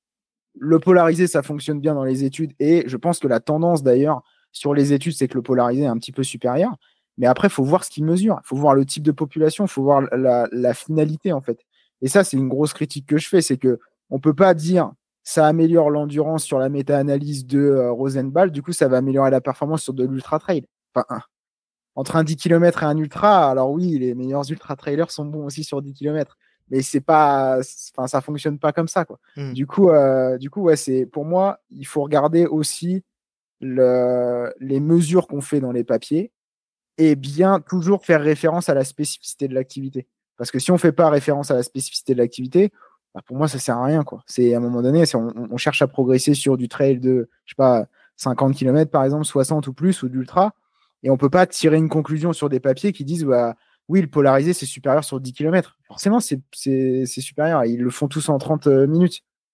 le polarisé, ça fonctionne bien dans les études. Et je pense que la tendance, d'ailleurs, sur les études, c'est que le polarisé est un petit peu supérieur. Mais après, il faut voir ce qu'il mesure. Il faut voir le type de population. Il faut voir la, la finalité, en fait. Et ça, c'est une grosse critique que je fais. C'est qu'on ne peut pas dire ça améliore l'endurance sur la méta-analyse de euh, Rosenbalt. Du coup, ça va améliorer la performance sur de l'ultra-trail. Enfin, un. Entre un dix kilomètres et un ultra, alors oui, les meilleurs ultra-trailers sont bons aussi sur dix kilomètres. Mais c'est pas, enfin, ça fonctionne pas comme ça, quoi. Mm. Du coup, euh, du coup, ouais, c'est, pour moi, il faut regarder aussi le, les mesures qu'on fait dans les papiers et bien toujours faire référence à la spécificité de l'activité. Parce que si on fait pas référence à la spécificité de l'activité, bah pour moi, ça sert à rien, quoi. C'est à un moment donné, c'est, on, on cherche à progresser sur du trail de, je sais pas, cinquante kilomètres par exemple, soixante ou plus, ou d'ultra, et on peut pas tirer une conclusion sur des papiers qui disent, bah, oui, le polarisé, c'est supérieur sur dix kilomètres. Forcément, c'est, c'est, c'est supérieur. Ils le font tous en trente minutes.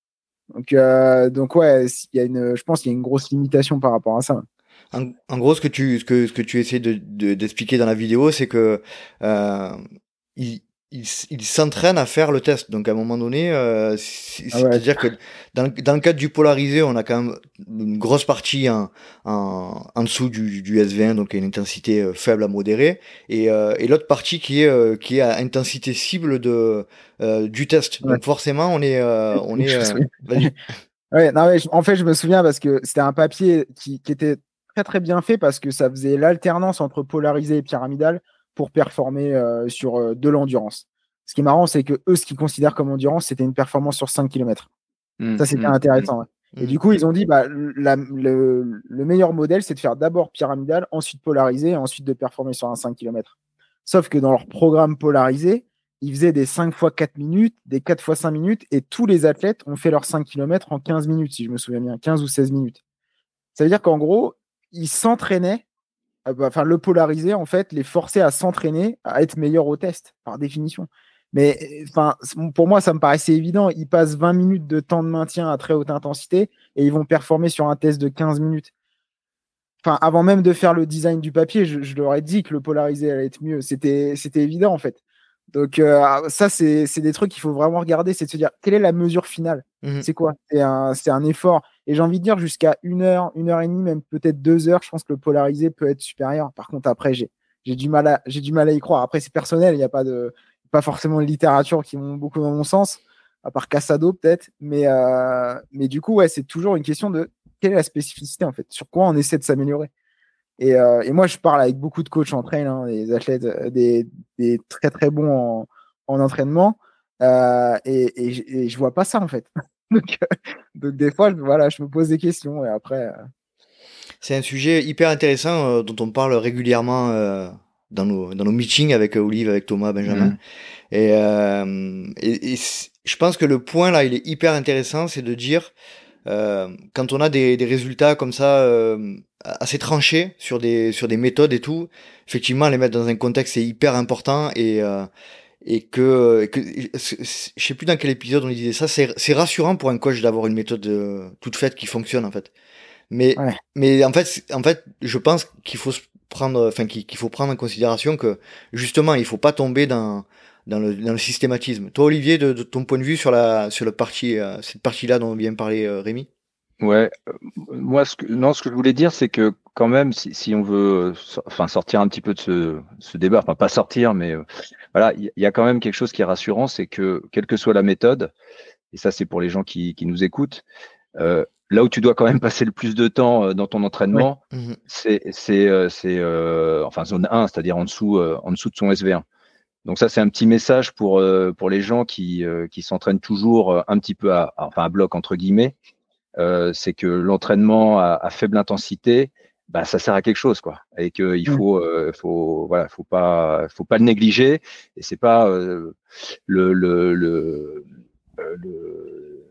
Donc, euh, donc ouais, il y a une, je pense qu'il y a une grosse limitation par rapport à ça. En, en gros, ce que tu, ce que, ce que tu essaies de, de, d'expliquer dans la vidéo, c'est que euh, il, il, il s'entraîne à faire le test. Donc, à un moment donné, euh, c'est- Ah ouais. c'est-à-dire que dans, dans le cadre du polarisé, on a quand même une grosse partie en, en, en dessous du, du S V un, donc à une intensité euh, faible à modérée, et, euh, et l'autre partie qui est, euh, qui est à intensité cible de, euh, du test. Ouais. Donc, forcément, on est, euh, on est. Euh, vas-y. Ouais, non, mais je- en fait, je me souviens parce que c'était un papier qui, qui était très très bien fait parce que ça faisait l'alternance entre polarisé et pyramidal pour performer euh, sur euh, de l'endurance. Ce qui est marrant, c'est que eux, ce qu'ils considèrent comme endurance, c'était une performance sur cinq kilomètres. Mmh, Ça, c'était mmh, intéressant. Ouais. Et Mm. du coup, ils ont dit bah, la- le, le meilleur modèle, c'est de faire d'abord pyramidal, ensuite polarisé, et ensuite de performer sur un cinq kilomètres. Sauf que dans leur programme polarisé, ils faisaient des cinq fois quatre minutes, des quatre fois cinq minutes, et tous les athlètes ont fait leurs cinq kilomètres en quinze minutes, si je me souviens bien, quinze ou seize minutes. Ça veut dire qu'en gros, ils s'entraînaient, euh, bah, enfin, le polarisé, en fait, les forçait à s'entraîner, à être meilleurs au test, par définition. Mais euh, enfin, pour moi, ça me paraissait évident. Ils passent vingt minutes de temps de maintien à très haute intensité et ils vont performer sur un test de quinze minutes. Enfin, avant même de faire le design du papier, je, je leur ai dit que le polarisé allait être mieux. C'était, c'était évident, en fait. Donc, euh, ça, c'est, c'est des trucs qu'il faut vraiment regarder. C'est de se dire, quelle est la mesure finale? Mhm. C'est quoi? C'est un, c'est un effort. Et j'ai envie de dire, jusqu'à une heure, une heure et demie, même peut-être deux heures, je pense que le polarisé peut être supérieur. Par contre, après, j'ai, j'ai du mal à, j'ai du mal à y croire. Après, c'est personnel. Il n'y a pas de, pas forcément de littérature qui vont beaucoup dans mon sens, à part Casado, peut-être. Mais, euh, mais du coup, ouais, c'est toujours une question de quelle est la spécificité, en fait? Sur quoi on essaie de s'améliorer? Et, euh, et moi, je parle avec beaucoup de coachs en trail, hein, des athlètes, euh, des, des très très bons en, en entraînement, euh, et, et, j- et je vois pas ça en fait. donc, euh, donc des fois, je, voilà, je me pose des questions et après. euh, C'est un sujet hyper intéressant euh, dont on parle régulièrement euh, dans nos dans nos meetings avec euh, Olive, avec Thomas, Benjamin. mmh. Et, euh, et, et c- je pense que le point là, il est hyper intéressant, c'est de dire euh, quand on a des, des résultats comme ça euh, assez tranchés sur des sur des méthodes et tout, effectivement, les mettre dans un contexte c'est hyper important et euh, et que, que c'est- c'est- je sais plus dans quel épisode on disait ça, c'est c'est rassurant pour un coach d'avoir une méthode euh, toute faite qui fonctionne en fait. Mais, ouais. mais en fait, c'est- en fait, je pense qu'il faut se prendre, enfin, qu'il qu'il faut prendre en considération que, justement, il faut pas tomber dans, dans le, dans le systématisme. Toi, Olivier, de, de ton point de vue sur la, sur le parti, euh, cette partie-là dont vient parler euh, Rémi? Ouais, euh, moi, ce que, non, ce que je voulais dire, c'est que quand même, si, si on veut, euh, so- enfin, sortir un petit peu de ce, ce débat, enfin, pas sortir, mais euh, voilà, il y, il y a quand même quelque chose qui est rassurant, c'est que quelle que soit la méthode, et ça, c'est pour les gens qui, qui nous écoutent, euh, là où tu dois quand même passer le plus de temps euh, dans ton Oui. entraînement, Mhm. c'est, c'est, euh, c'est, euh, enfin, zone un, c'est-à-dire en dessous, euh, en dessous de son S V un. Donc ça, c'est un petit message pour euh, pour les gens qui euh, qui s'entraînent toujours euh, un petit peu à, à- enfin à bloc entre guillemets. Euh, c'est que l'entraînement à, à faible intensité, bah ça sert à quelque chose quoi, et que il Mm. faut euh, faut voilà, faut pas faut pas le négliger. Et c'est pas euh, le le le euh, le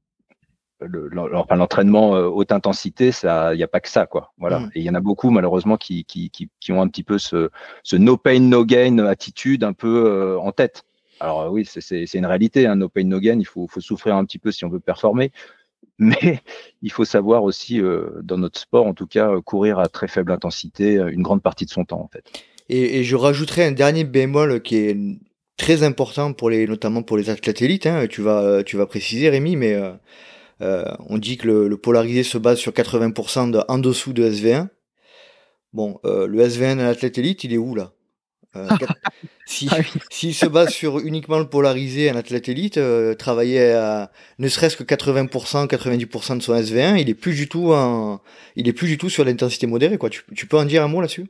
le- l'en- enfin, l'entraînement euh, haute intensité, ça, il n'y a pas que ça, quoi. Voilà. Mhm. Et il y en a beaucoup, malheureusement, qui, qui, qui, qui ont un petit peu ce, ce no pain, no gain attitude un peu euh, en tête. Alors euh, oui, c'est c'est- c'est une réalité, hein, no pain, no gain. Il faut, faut souffrir un petit peu si on veut performer. Mais il faut savoir aussi, euh, dans notre sport, en tout cas, euh, courir à très faible intensité euh, une grande partie de son temps, en fait. Et, et je rajouterais un dernier bémol qui est très important pour les, notamment pour les athlètes élites, hein. Tu vas, tu vas préciser, Rémi, mais euh, euh, on dit que le, le polarisé se base sur quatre-vingts pour cent de, en dessous de S V un. Bon, euh, le S V un d'un athlète élite, il est où là? Euh, quatre- si, Ah oui. s'il se base sur uniquement le polarisé, un athlète élite, euh, travailler à ne serait-ce que quatre-vingts pour cent, quatre-vingt-dix pour cent de son S V un, il est plus du tout en, il est plus du tout sur l'intensité modérée, quoi. Tu, tu peux en dire un mot là-dessus?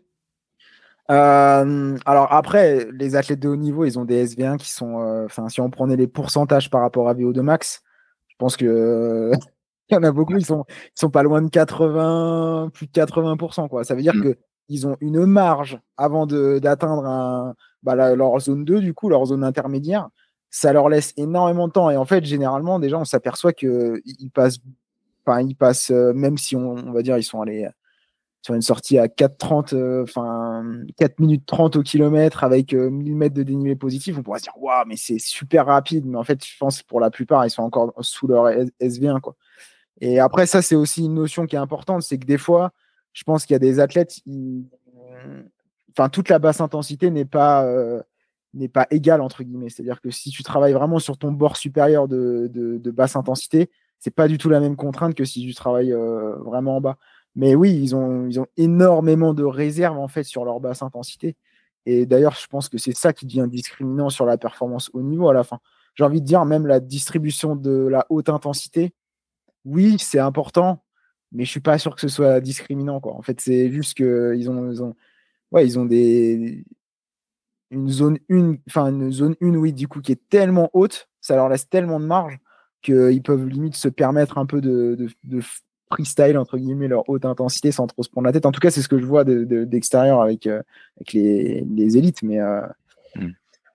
Euh, alors après, les athlètes de haut niveau, ils ont des S V un qui sont, euh, enfin, si on prenait les pourcentages par rapport à V O deux max, je pense que euh, il y en a beaucoup, ils sont, ils sont pas loin de quatre-vingts, plus de quatre-vingts pour cent, quoi. Ça veut dire Mm. que ils ont une marge avant de, d'atteindre un, bah, la- leur zone deux, du coup, leur zone intermédiaire. Ça leur laisse énormément de temps. Et en fait, généralement, déjà, on s'aperçoit que ils passent, enfin, ils passent, euh, même si on, on va dire, ils sont allés sur une sortie à quatre trente, enfin euh, quatre minutes trente au kilomètre avec euh, mille mètres de dénivelé positif, on pourrait se dire waouh, mais c'est super rapide. Mais en fait, je pense que pour la plupart, ils sont encore sous leur S V un, quoi. Et après, ça, c'est aussi une notion qui est importante, c'est que des fois, je pense qu'il y a des athlètes, ils... enfin, toute la basse intensité n'est pas, euh, n'est pas égale, entre guillemets. C'est-à-dire que si tu travailles vraiment sur ton bord supérieur de, de, de basse intensité, c'est pas du tout la même contrainte que si tu travailles euh, vraiment en bas. Mais oui, ils ont, ils ont énormément de réserves en fait sur leur basse intensité. Et d'ailleurs, je pense que c'est ça qui devient discriminant sur la performance haut niveau à la fin. J'ai envie de dire, même la distribution de la haute intensité, oui, c'est important, mais je suis pas sûr que ce soit discriminant, quoi. En fait, c'est juste que ils ont, ils ont, ouais, ils ont des une zone une, enfin une zone une, oui, du coup, qui est tellement haute, ça leur laisse tellement de marge qu'ils peuvent limite se permettre un peu de, de, de freestyle entre guillemets leur haute intensité sans trop se prendre la tête. En tout cas, c'est ce que je vois de, de, d'extérieur avec euh, avec les, les élites, mais euh... mm.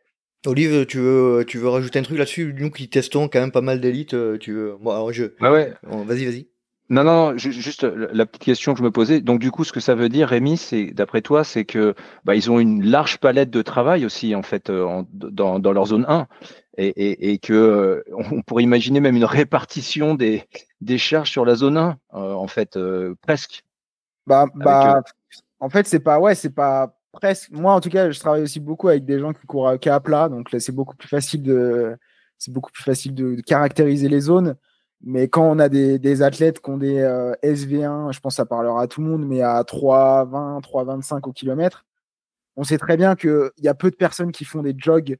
Olive, tu veux, tu veux rajouter un truc là-dessus? Nous qui testons quand même pas mal d'élites, tu veux... Bon, alors je... Ouais, ouais. Bon, vas-y, vas-y. Non, non, juste la petite question que je me posais. Donc, du coup, ce que ça veut dire, Rémi, c'est, d'après toi, c'est que bah, ils ont une large palette de travail aussi, en fait, en, dans, dans leur zone un. Et, et, et que euh, on pourrait imaginer même une répartition des, des charges sur la zone un, euh, en fait, euh, presque. Bah, bah, en fait, c'est pas, ouais, c'est pas presque. Moi, en tout cas, je travaille aussi beaucoup avec des gens qui courent à, à plat, donc là, c'est beaucoup plus facile de, c'est beaucoup plus facile de, de caractériser les zones. Mais quand on a des, des athlètes qui ont des euh, S V un, je pense que ça parlera à tout le monde, mais à trois vingt, trois vingt-cinq au kilomètre, on sait très bien qu'il y a peu de personnes qui font des jogs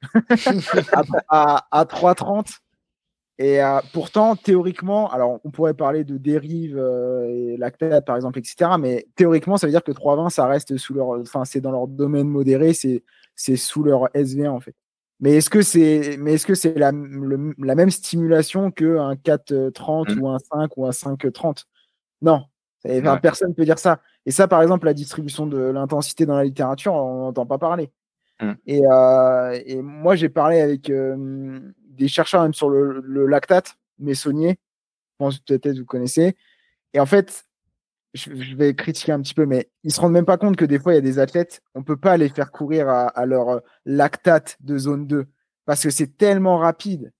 à, à, à trois trente. Et euh, pourtant, théoriquement, alors on pourrait parler de dérive euh, et lactate par exemple, et cetera. Mais théoriquement, ça veut dire que trois vingt, ça reste sous leur, enfin, c'est dans leur domaine modéré, c'est, c'est sous leur S V un en fait. Mais est-ce que c'est, mais est-ce que c'est la, le, la même stimulation qu'un quatre trente mmh. ou un cinq ou un cinq trente? Non. Enfin, ouais. Personne ne peut dire ça. Et ça, par exemple, la distribution de l'intensité dans la littérature, on n'entend pas parler. Mmh. Et, euh, et moi, j'ai parlé avec euh, des chercheurs même sur le, le lactate, Messonnier, je pense peut-être vous connaissez. Et en fait, je, je vais critiquer un petit peu, mais ils se rendent même pas compte que des fois, il y a des athlètes, on peut pas les faire courir à, à leur lactate de zone deux parce que c'est tellement rapide.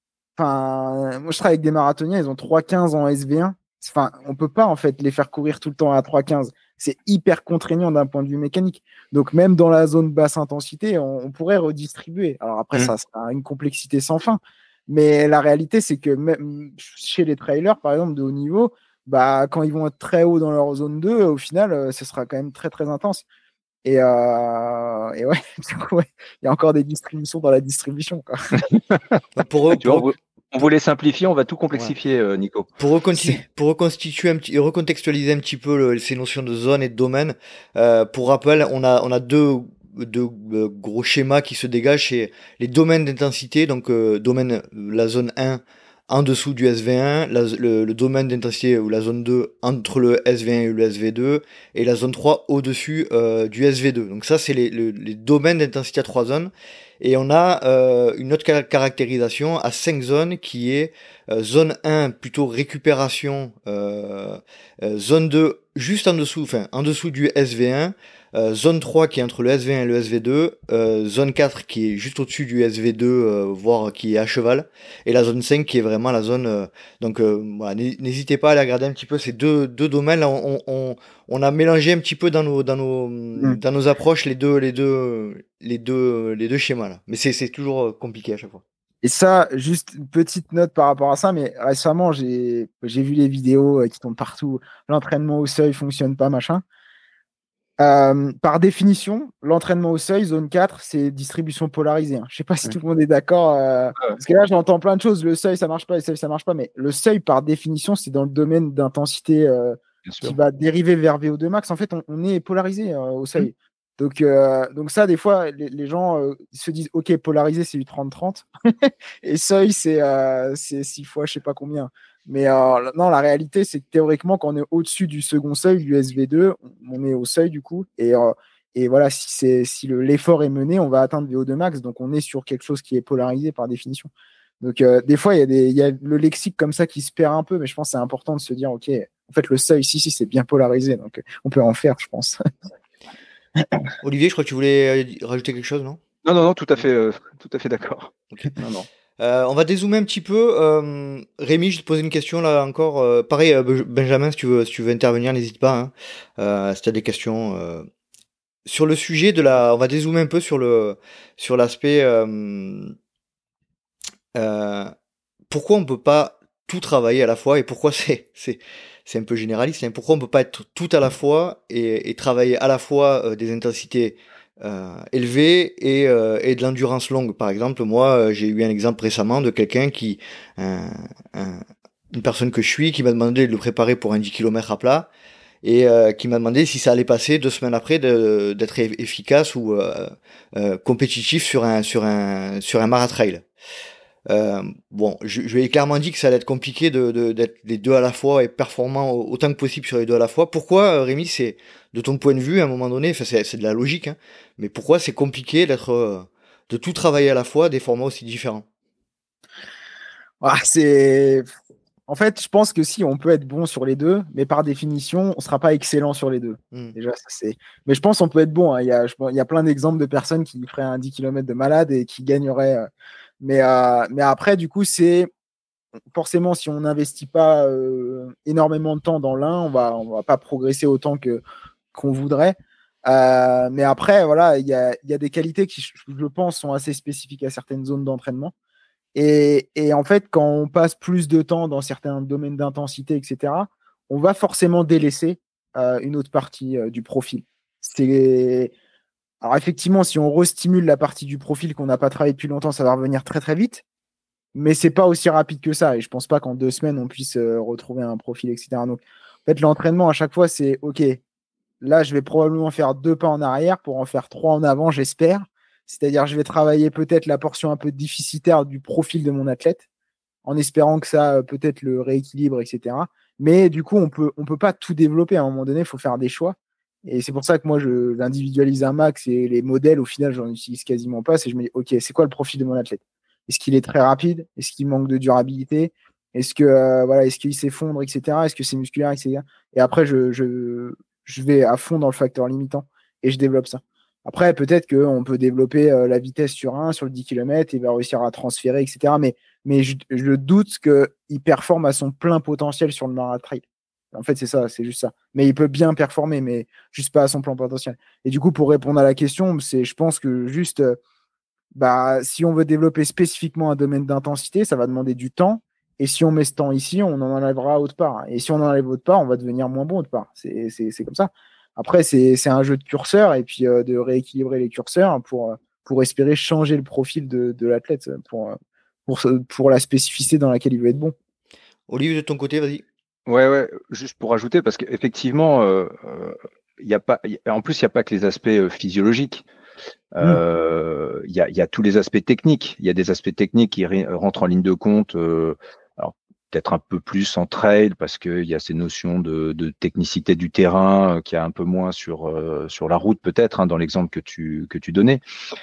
Enfin, moi, je travaille avec des marathoniens, ils ont trois quinze en S V un. Enfin, on peut pas en fait les faire courir tout le temps à trois quinze. C'est hyper contraignant d'un point de vue mécanique. Donc même dans la zone basse intensité, on, on pourrait redistribuer. Alors après, mmh. ça sera une complexité sans fin. Mais la réalité, c'est que même chez les trailers, par exemple, de haut niveau, bah, quand ils vont être très haut dans leur zone deux, au final, ce sera quand même très, très intense. Et, euh, et ouais, du coup, ouais, il y a encore des distributions dans la distribution, quoi. pour eux, pour... On voulait simplifier, on va tout complexifier, ouais. Nico. Pour, reconstituer, pour reconstituer un petit, recontextualiser un petit peu le, ces notions de zone et de domaine, euh, pour rappel, on a, on a deux, deux euh, gros schémas qui se dégagent. C'est les domaines d'intensité, donc euh, domaine, la zone un en dessous du S V un, la, le, le domaine d'intensité ou la zone deux entre le S V un et le S V deux, et la zone trois au-dessus euh, du S V deux. Donc ça, c'est les, les, les domaines d'intensité à trois zones. Et on a euh, une autre caractérisation à cinq zones qui est euh, zone un plutôt récupération, euh, euh, zone deux juste en dessous, enfin en dessous du S V un, euh, zone trois qui est entre le S V un et le S V deux, euh, zone quatre qui est juste au-dessus du S V deux, euh, voire qui est à cheval, et la zone cinq qui est vraiment la zone... Euh, donc euh, voilà, n'hésitez pas à aller regarder un petit peu ces deux, deux domaines. Là, on, on, on a mélangé un petit peu dans nos, dans nos, mmh. dans nos approches les deux, les deux, les deux, les deux schémas là. Mais c'est, c'est toujours compliqué à chaque fois. Et ça, juste une petite note par rapport à ça, mais récemment, j'ai, j'ai vu les vidéos qui tombent partout. L'entraînement au seuil fonctionne pas, machin. Euh, par définition, l'entraînement au seuil, zone quatre, c'est distribution polarisée. Hein. Je sais pas si ouais. tout le monde est d'accord. Euh, parce que là, j'entends plein de choses. Le seuil, ça marche pas. Le seuil, ça marche pas. Mais le seuil, par définition, c'est dans le domaine d'intensité euh, qui va dériver vers V O deux max. En fait, on, on est polarisé euh, au seuil. Mmh. Donc, euh, donc ça, des fois, les, les gens euh, se disent, OK, polarisé, c'est du trente trente. Et seuil, c'est, euh, c'est six fois, je sais pas combien. Mais euh, non, la réalité, c'est que théoriquement, quand on est au-dessus du second seuil, du S V deux, on est au seuil du coup. Et, euh, et voilà, si, c'est, si le, l'effort est mené, on va atteindre V O deux max. Donc, on est sur quelque chose qui est polarisé par définition. Donc, euh, des fois, il y, a des, il y a le lexique comme ça qui se perd un peu, mais je pense que c'est important de se dire, OK, En fait, le seuil, si, si, c'est bien polarisé, donc on peut en faire, je pense. Olivier, je crois que tu voulais rajouter quelque chose, non? Non, non, non, tout à fait, euh, tout à fait d'accord. Okay. Non, non. Euh, on va dézoomer un petit peu. Euh, Rémi, je te posais une question là encore. Euh, pareil, euh, Benjamin, si tu veux, si tu veux intervenir, n'hésite pas. Hein. Euh, si tu as des questions. Euh... Sur le sujet de la. On va dézoomer un peu sur le sur l'aspect. Euh, euh, pourquoi on peut pas tout travailler à la fois et pourquoi c'est c'est c'est un peu généraliste. Hein, pourquoi on peut pas être tout à la fois et, et travailler à la fois euh, des intensités euh, élevées et, euh, et de l'endurance longue. Par exemple, moi, euh, j'ai eu un exemple récemment de quelqu'un qui, un, un, une personne que je suis, qui m'a demandé de le préparer pour un dix kilomètres à plat et euh, qui m'a demandé si ça allait passer deux semaines après de, d'être efficace ou euh, euh, compétitif sur un sur un sur un maratrail. Euh, bon, je, je lui ai clairement dit que ça allait être compliqué de, de, d'être les deux à la fois et performant autant que possible sur les deux à la fois. Pourquoi, Rémi, c'est de ton point de vue à un moment donné, enfin c'est, c'est de la logique, hein, mais pourquoi c'est compliqué d'être euh, de tout travailler à la fois, des formats aussi différents? Ah, c'est en fait, je pense que si on peut être bon sur les deux, mais par définition, on sera pas excellent sur les deux. Mm. Déjà, ça c'est. Mais je pense qu'on peut être bon. Hein. Il y a, je... il y a plein d'exemples de personnes qui feraient un dix kilomètres de malade et qui gagneraient. Euh... Mais, euh... mais après, du coup, c'est forcément si on n'investit pas euh, énormément de temps dans l'un, on va, on va pas progresser autant que qu'on voudrait. Euh... Mais après, voilà, il y a, il y a des qualités qui, je pense, sont assez spécifiques à certaines zones d'entraînement. Et, et en fait, quand on passe plus de temps dans certains domaines d'intensité, et cetera, on va forcément délaisser euh, une autre partie euh, du profil. C'est... Alors effectivement, si on restimule la partie du profil qu'on n'a pas travaillé depuis longtemps, ça va revenir très très vite, mais c'est pas aussi rapide que ça. Et je pense pas qu'en deux semaines, on puisse euh, retrouver un profil, et cetera. Donc, en fait, l'entraînement, à chaque fois, c'est OK, là, je vais probablement faire deux pas en arrière pour en faire trois en avant, j'espère. C'est-à-dire, je vais travailler peut-être la portion un peu déficitaire du profil de mon athlète, en espérant que ça peut-être le rééquilibre, et cetera. Mais du coup, on peut, on peut pas tout développer. À un moment donné, il faut faire des choix. Et c'est pour ça que moi, je l'individualise un max et les modèles, au final, j'en utilise quasiment pas. C'est je me dis, OK, c'est quoi le profil de mon athlète? Est-ce qu'il est très rapide? Est-ce qu'il manque de durabilité? Est-ce que euh, voilà, est-ce qu'il s'effondre, et cetera. Est-ce que c'est musculaire, et cetera. Et après, je, je, je vais à fond dans le facteur limitant et je développe ça. Après, peut-être qu'on peut développer euh, la vitesse sur un, sur le dix kilomètres, et va réussir à transférer, et cetera. Mais, mais je, je doute qu'il performe à son plein potentiel sur le maratrail. En fait, c'est ça, c'est juste ça. Mais il peut bien performer, mais juste pas à son plein potentiel. Et du coup, pour répondre à la question, c'est, je pense que juste, euh, bah, si on veut développer spécifiquement un domaine d'intensité, ça va demander du temps. Et si on met ce temps ici, on en enlèvera autre part. Et si on enlève autre part, on va devenir moins bon autre part. C'est, c'est, c'est comme ça. Après, c'est, c'est un jeu de curseurs et puis euh, de rééquilibrer les curseurs pour, pour espérer changer le profil de, de l'athlète pour, pour, pour la spécificité dans laquelle il veut être bon. Olivier, de ton côté, vas-y. Ouais, ouais, juste pour ajouter, parce qu'effectivement, euh, euh, y a pas, y a, en plus, il n'y a pas que les aspects euh, physiologiques. Il euh, y, a, y a tous les aspects techniques. Il y a des aspects techniques qui rentrent en ligne de compte. Euh, alors, peut-être un peu plus en trail parce qu'il y a ces notions de, de technicité du terrain euh, qu'il y a un peu moins sur euh, sur la route peut-être hein, dans l'exemple que tu que tu donnais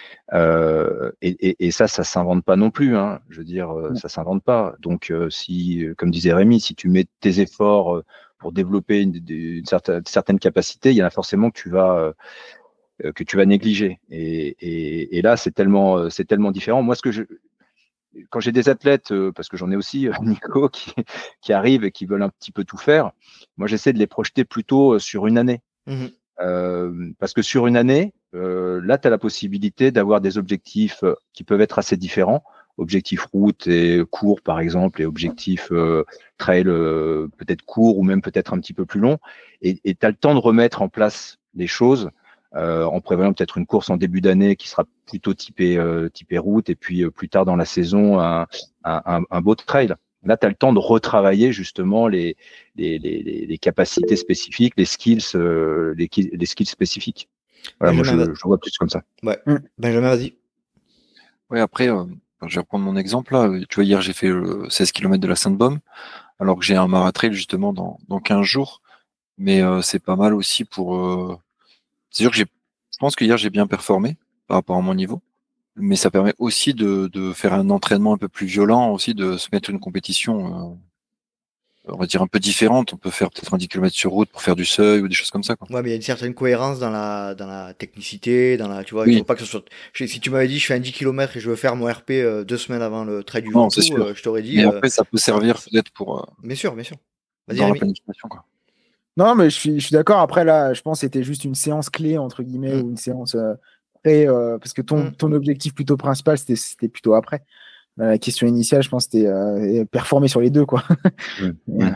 euh, et, et, et ça ça s'invente pas non plus hein, je veux dire euh, ça s'invente pas donc euh, si comme disait Rémi si tu mets tes efforts euh, pour développer une, une certaine certaine capacité il y en a forcément que tu vas euh, que tu vas négliger et, et, et là c'est tellement c'est tellement différent moi ce que je quand j'ai des athlètes, euh, parce que j'en ai aussi, euh, Nico, qui, qui arrivent et qui veulent un petit peu tout faire, moi j'essaie de les projeter plutôt sur une année. Mmh. Euh, parce que sur une année, euh, là, tu as la possibilité d'avoir des objectifs qui peuvent être assez différents. Objectifs route et court, par exemple, et objectifs euh, trail euh, peut-être court ou même peut-être un petit peu plus long. Et tu as le temps de remettre en place les choses. Euh, en prévoyant peut-être une course en début d'année qui sera plutôt typée, euh, typée route, et puis euh, plus tard dans la saison, un, un, un beau trail. Là, tu as le temps de retravailler justement les, les, les, les capacités spécifiques, les skills, euh, les, les skills spécifiques. Voilà, Benjamin, moi, je, je vois plus comme ça. Ouais. Mmh. Benjamin, vas-y. Oui, après, euh, je vais reprendre mon exemple là. Tu vois, hier, j'ai fait euh, seize kilomètres de la Sainte-Baume, alors que j'ai un maratrail justement dans, dans quinze jours. Mais euh, c'est pas mal aussi pour... Euh, C'est sûr que j'ai, je pense qu'hier j'ai bien performé par rapport à mon niveau, mais ça permet aussi de, de faire un entraînement un peu plus violent, aussi de se mettre une compétition. Euh... on va dire, un peu différentes. On peut faire peut-être un dix kilomètres sur route pour faire du seuil ou des choses comme ça, quoi. Ouais, mais il y a une certaine cohérence dans la, dans la technicité, dans la, tu vois, Oui. il faut pas que ce soit, je- si tu m'avais dit je fais un dix kilomètres et je veux faire mon R P euh, deux semaines avant le Trail du Non, Ventoux, c'est sûr. euh, je t'aurais dit, Mais euh, après, ça peut servir ça- peut-être pour, euh, bien sûr, bien sûr. Vas-y, dans la Rémi. planification, quoi. Non, mais je suis, je suis d'accord. Après, là, je pense que c'était juste une séance clé, entre guillemets, Mm. ou une séance euh, pré, euh, parce que ton, Mm. ton objectif plutôt principal, c'était, c'était plutôt après. Euh, La question initiale, je pense, c'était euh, performer sur les deux, quoi. Mm. Et, euh,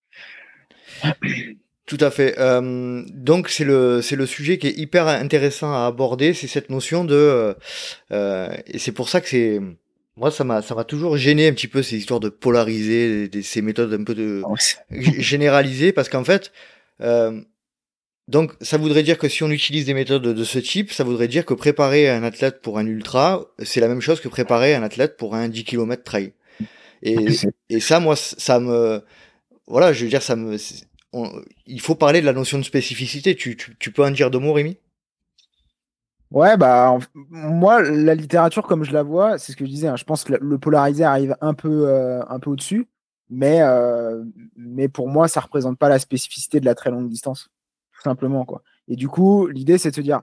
Tout à fait. Euh, donc c'est le c'est le sujet qui est hyper intéressant à aborder, c'est cette notion de euh, euh, et c'est pour ça que c'est moi ça m'a ça m'a toujours gêné un petit peu ces histoires de polariser, des- des- ces méthodes un peu de g- généralisées parce qu'en fait euh, donc ça voudrait dire que si on utilise des méthodes de, de ce type, ça voudrait dire que préparer un athlète pour un ultra, c'est la même chose que préparer un athlète pour un dix kilomètres trail. Et c'est- et ça moi ça me voilà, je veux dire, ça me, c'est- on- il faut parler de la notion de spécificité. Tu, tu, tu peux en dire deux mots, Rémi? Ouais, bah, en- moi, la littérature, comme je la vois, c'est ce que je disais, hein, je pense que le le polarisé arrive un peu, euh, un peu au-dessus, mais, euh, mais pour moi, ça représente pas la spécificité de la très longue distance, tout simplement, quoi. Et du coup, l'idée, c'est de se dire,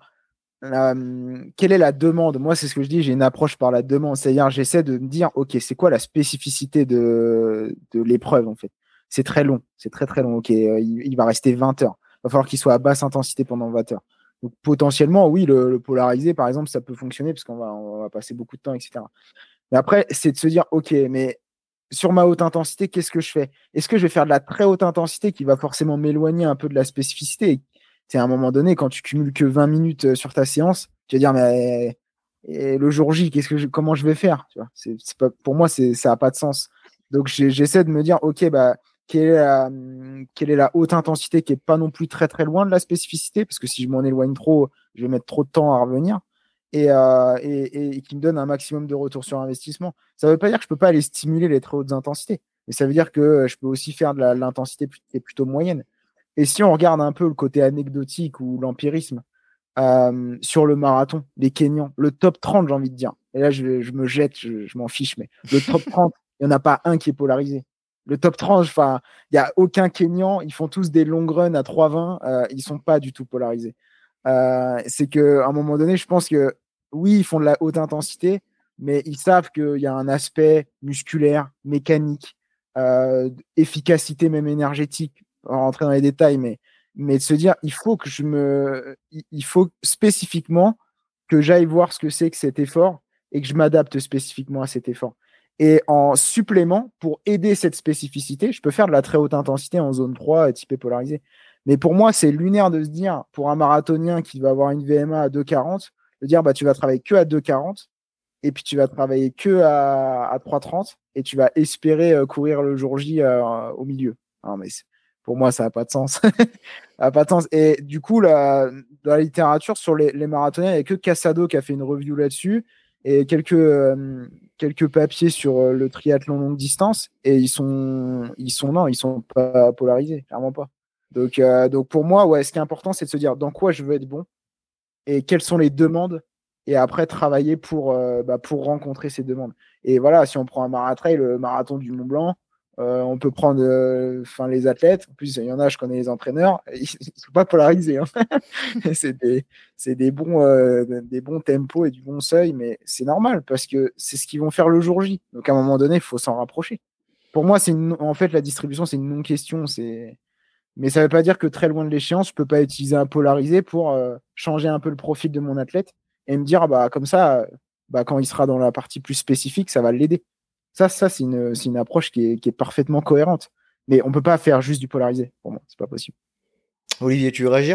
euh, quelle est la demande? Moi, c'est ce que je dis, j'ai une approche par la demande, c'est-à-dire, j'essaie de me dire, OK, c'est quoi la spécificité de, de l'épreuve, en fait? C'est très long, c'est très, très long. OK, euh, il, il va rester vingt heures. Il va falloir qu'il soit à basse intensité pendant vingt heures. Donc, potentiellement, oui, le, le polarisé, par exemple, ça peut fonctionner parce qu'on va, on va passer beaucoup de temps, et cetera. Mais après, c'est de se dire, OK, mais sur ma haute intensité, qu'est-ce que je fais? Est-ce que je vais faire de la très haute intensité qui va forcément m'éloigner un peu de la spécificité? C'est à un moment donné, quand tu cumules que vingt minutes euh, sur ta séance, tu vas dire, mais et le jour J, qu'est-ce que je, comment je vais faire? Tu vois, c'est, c'est pas, pour moi, c'est, ça n'a pas de sens. Donc, j'ai- j'essaie de me dire, OK, bah, quelle est la, hum, quelle est la haute intensité qui est pas non plus très très loin de la spécificité? Parce que si je m'en éloigne trop, je vais mettre trop de temps à revenir. Et, euh, et, et qui me donne un maximum de retour sur investissement. Ça ne veut pas dire que je ne peux pas aller stimuler les très hautes intensités, mais ça veut dire que je peux aussi faire de la, l'intensité qui est plutôt moyenne. Et si on regarde un peu le côté anecdotique ou l'empirisme euh, sur le marathon, les Kenyans, le top trente, j'ai envie de dire, et là je, je me jette, je, je m'en fiche, mais le top trente, il n'y en a pas un qui est polarisé. Le top trente, enfin, il n'y a aucun Kenyan, ils font tous des long runs à trois vingt, euh, ils ne sont pas du tout polarisés. Euh, c'est qu'à un moment donné, je pense que oui, ils font de la haute intensité, mais ils savent qu'il y a un aspect musculaire, mécanique, euh, efficacité même énergétique, on va rentrer dans les détails, mais, mais de se dire, il faut que je me, il faut spécifiquement que j'aille voir ce que c'est que cet effort et que je m'adapte spécifiquement à cet effort. Et en supplément, pour aider cette spécificité, je peux faire de la très haute intensité en zone trois, typée polarisée. Mais pour moi, c'est lunaire de se dire, pour un marathonien qui va avoir une V M A à deux quarante, de dire, bah, tu vas travailler que à deux quarante et puis tu vas travailler que à, à trois trente et tu vas espérer euh, courir le jour J euh, au milieu. Non, mais pour moi, ça n'a pas de sens. Ça n'a pas de sens. Et du coup, la, dans la littérature sur les, les marathoniens, il n'y a que Casado qui a fait une review là-dessus et quelques, euh, quelques papiers sur euh, le triathlon longue distance. Et ils sont, ils sont, non, ils sont pas polarisés, clairement pas. Donc, euh, donc pour moi, ouais, ce qui est important, c'est de se dire dans quoi je veux être bon et quelles sont les demandes et après travailler pour, euh, bah, pour rencontrer ces demandes. Et voilà, si on prend un maratrail, le marathon du Mont Blanc, euh, on peut prendre euh, les athlètes. En plus, il y en a, je connais les entraîneurs, ils ne sont pas polarisés. Hein. c'est des, c'est des, bons, euh, des bons tempos et du bon seuil, mais c'est normal parce que c'est ce qu'ils vont faire le jour J. Donc à un moment donné, il faut s'en rapprocher. Pour moi, c'est une, en fait, la distribution, c'est une non-question. C'est mais ça ne veut pas dire que très loin de l'échéance, je ne peux pas utiliser un polarisé pour euh, changer un peu le profil de mon athlète et me dire, bah, comme ça, bah, quand il sera dans la partie plus spécifique, ça va l'aider. Ça, ça c'est une, c'est une approche qui est, qui est parfaitement cohérente. Mais on ne peut pas faire juste du polarisé. Pour moi, c'est pas possible. Olivier, tu veux réagir?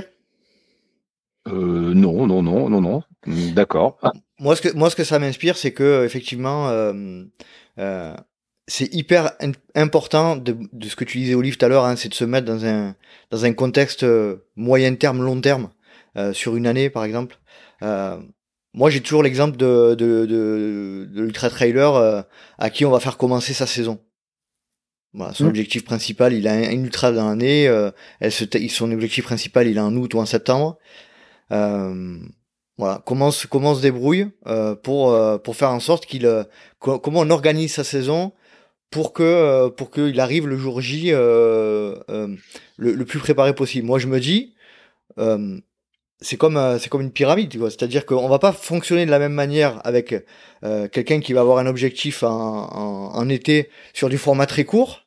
Euh, non, non, non, non, non. D'accord. Ah. Moi, ce que, moi, ce que ça m'inspire, c'est que, effectivement, euh, euh, c'est hyper in- important de, de ce que tu disais, Olive, tout à l'heure, hein, c'est de se mettre dans un, dans un contexte euh, moyen terme, long terme, euh, sur une année, par exemple. Euh, moi, j'ai toujours l'exemple de, de, de, de l'ultra-trailer euh, à qui on va faire commencer sa saison. Voilà, son Mm. objectif principal, il a un, un ultra dans l'année. Euh, elle se t- son objectif principal, il est en août ou en septembre. Euh, voilà, comment se, comment on se débrouille euh, pour, euh, pour faire en sorte qu'il... Euh, co- comment on organise sa saison pour que euh, pour qu'il arrive le jour J euh, euh, le, le plus préparé possible. Moi, je me dis, euh, c'est comme euh, c'est comme une pyramide, tu vois. C'est-à-dire qu'on va pas fonctionner de la même manière avec euh, quelqu'un qui va avoir un objectif en, en, en été sur du format très court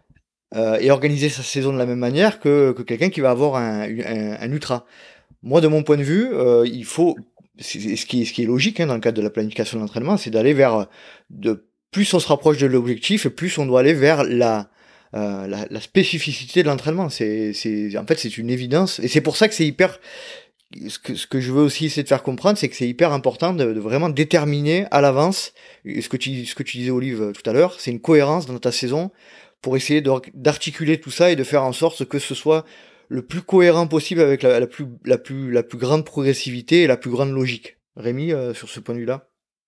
euh, et organiser sa saison de la même manière que, que quelqu'un qui va avoir un, un, un ultra. Moi, de mon point de vue, euh, il faut, c'est- ce qui est, ce qui est logique hein, dans le cadre de la planification de l'entraînement, c'est d'aller vers, de plus on se rapproche de l'objectif, et plus on doit aller vers la, euh, la, la spécificité de l'entraînement. C'est, c'est, en fait, c'est une évidence, et c'est pour ça que c'est hyper. Ce que, ce que je veux aussi essayer de faire comprendre, c'est que c'est hyper important de, de vraiment déterminer à l'avance ce que tu, ce que tu disais, Olive, tout à l'heure, c'est une cohérence dans ta saison pour essayer de- d'articuler tout ça et de faire en sorte que ce soit le plus cohérent possible avec la, la plus, la, plus, la plus grande progressivité et la plus grande logique. Rémi, euh, sur ce point de vue-là?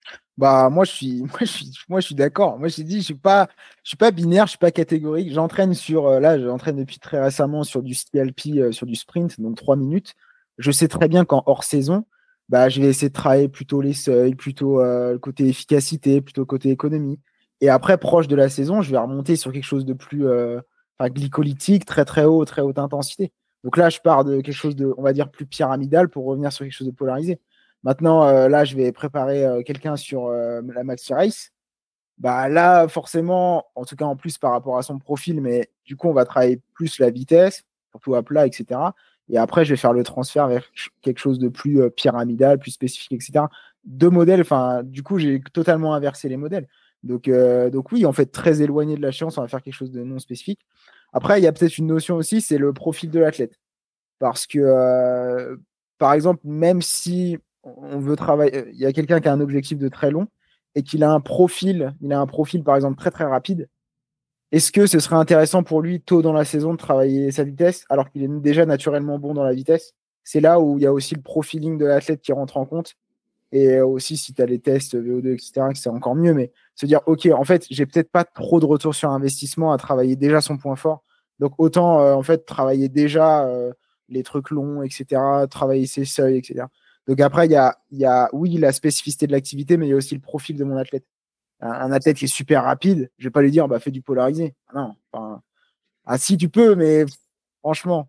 Bah moi je suis moi je suis moi je suis d'accord. Moi je t'ai dit je suis pas je suis pas binaire, je suis pas catégorique. J'entraîne sur euh, là j'entraîne depuis très récemment sur du ski alpi euh, sur du sprint donc trois minutes. Je sais très bien qu'en hors saison, bah je vais essayer de travailler plutôt les seuils, plutôt euh, le côté efficacité, plutôt le côté économie. Et après proche de la saison, je vais remonter sur quelque chose de plus euh, enfin, glycolytique, très très haut, très haute intensité. Donc là je pars de quelque chose de on va dire plus pyramidal pour revenir sur quelque chose de polarisé. Maintenant, euh, là, je vais préparer euh, quelqu'un sur euh, la Maxi Race. Bah, là, forcément, en tout cas en plus par rapport à son profil, mais du coup, on va travailler plus la vitesse, surtout à plat, et cetera. Et après, je vais faire le transfert vers quelque chose de plus euh, pyramidal, plus spécifique, et cetera. Deux modèles, enfin, du coup, j'ai totalement inversé les modèles. Donc, euh, donc oui, en fait, très éloigné de la science, on va faire quelque chose de non spécifique. Après, il y a peut-être une notion aussi, c'est le profil de l'athlète. Parce que, euh, par exemple, même si on veut travailler, il y a quelqu'un qui a un objectif de très long et qu'il a un profil, il a un profil, par exemple, très très rapide, est-ce que ce serait intéressant pour lui, tôt dans la saison, de travailler sa vitesse alors qu'il est déjà naturellement bon dans la vitesse? C'est là où il y a aussi le profiling de l'athlète qui rentre en compte. Et aussi, si tu as les tests V O deux, et cetera, que c'est encore mieux. Mais se dire, OK, en fait, j'ai peut-être pas trop de retour sur investissement à travailler déjà son point fort. Donc, autant, euh, en fait, travailler déjà euh, les trucs longs, et cetera, travailler ses seuils, et cetera. Donc, après, il y a, il y a, oui, la spécificité de l'activité, mais il y a aussi le profil de mon athlète. Un, un athlète qui est super rapide, je vais pas lui dire, bah, fais du polarisé. Non, enfin, ah, si tu peux, mais franchement,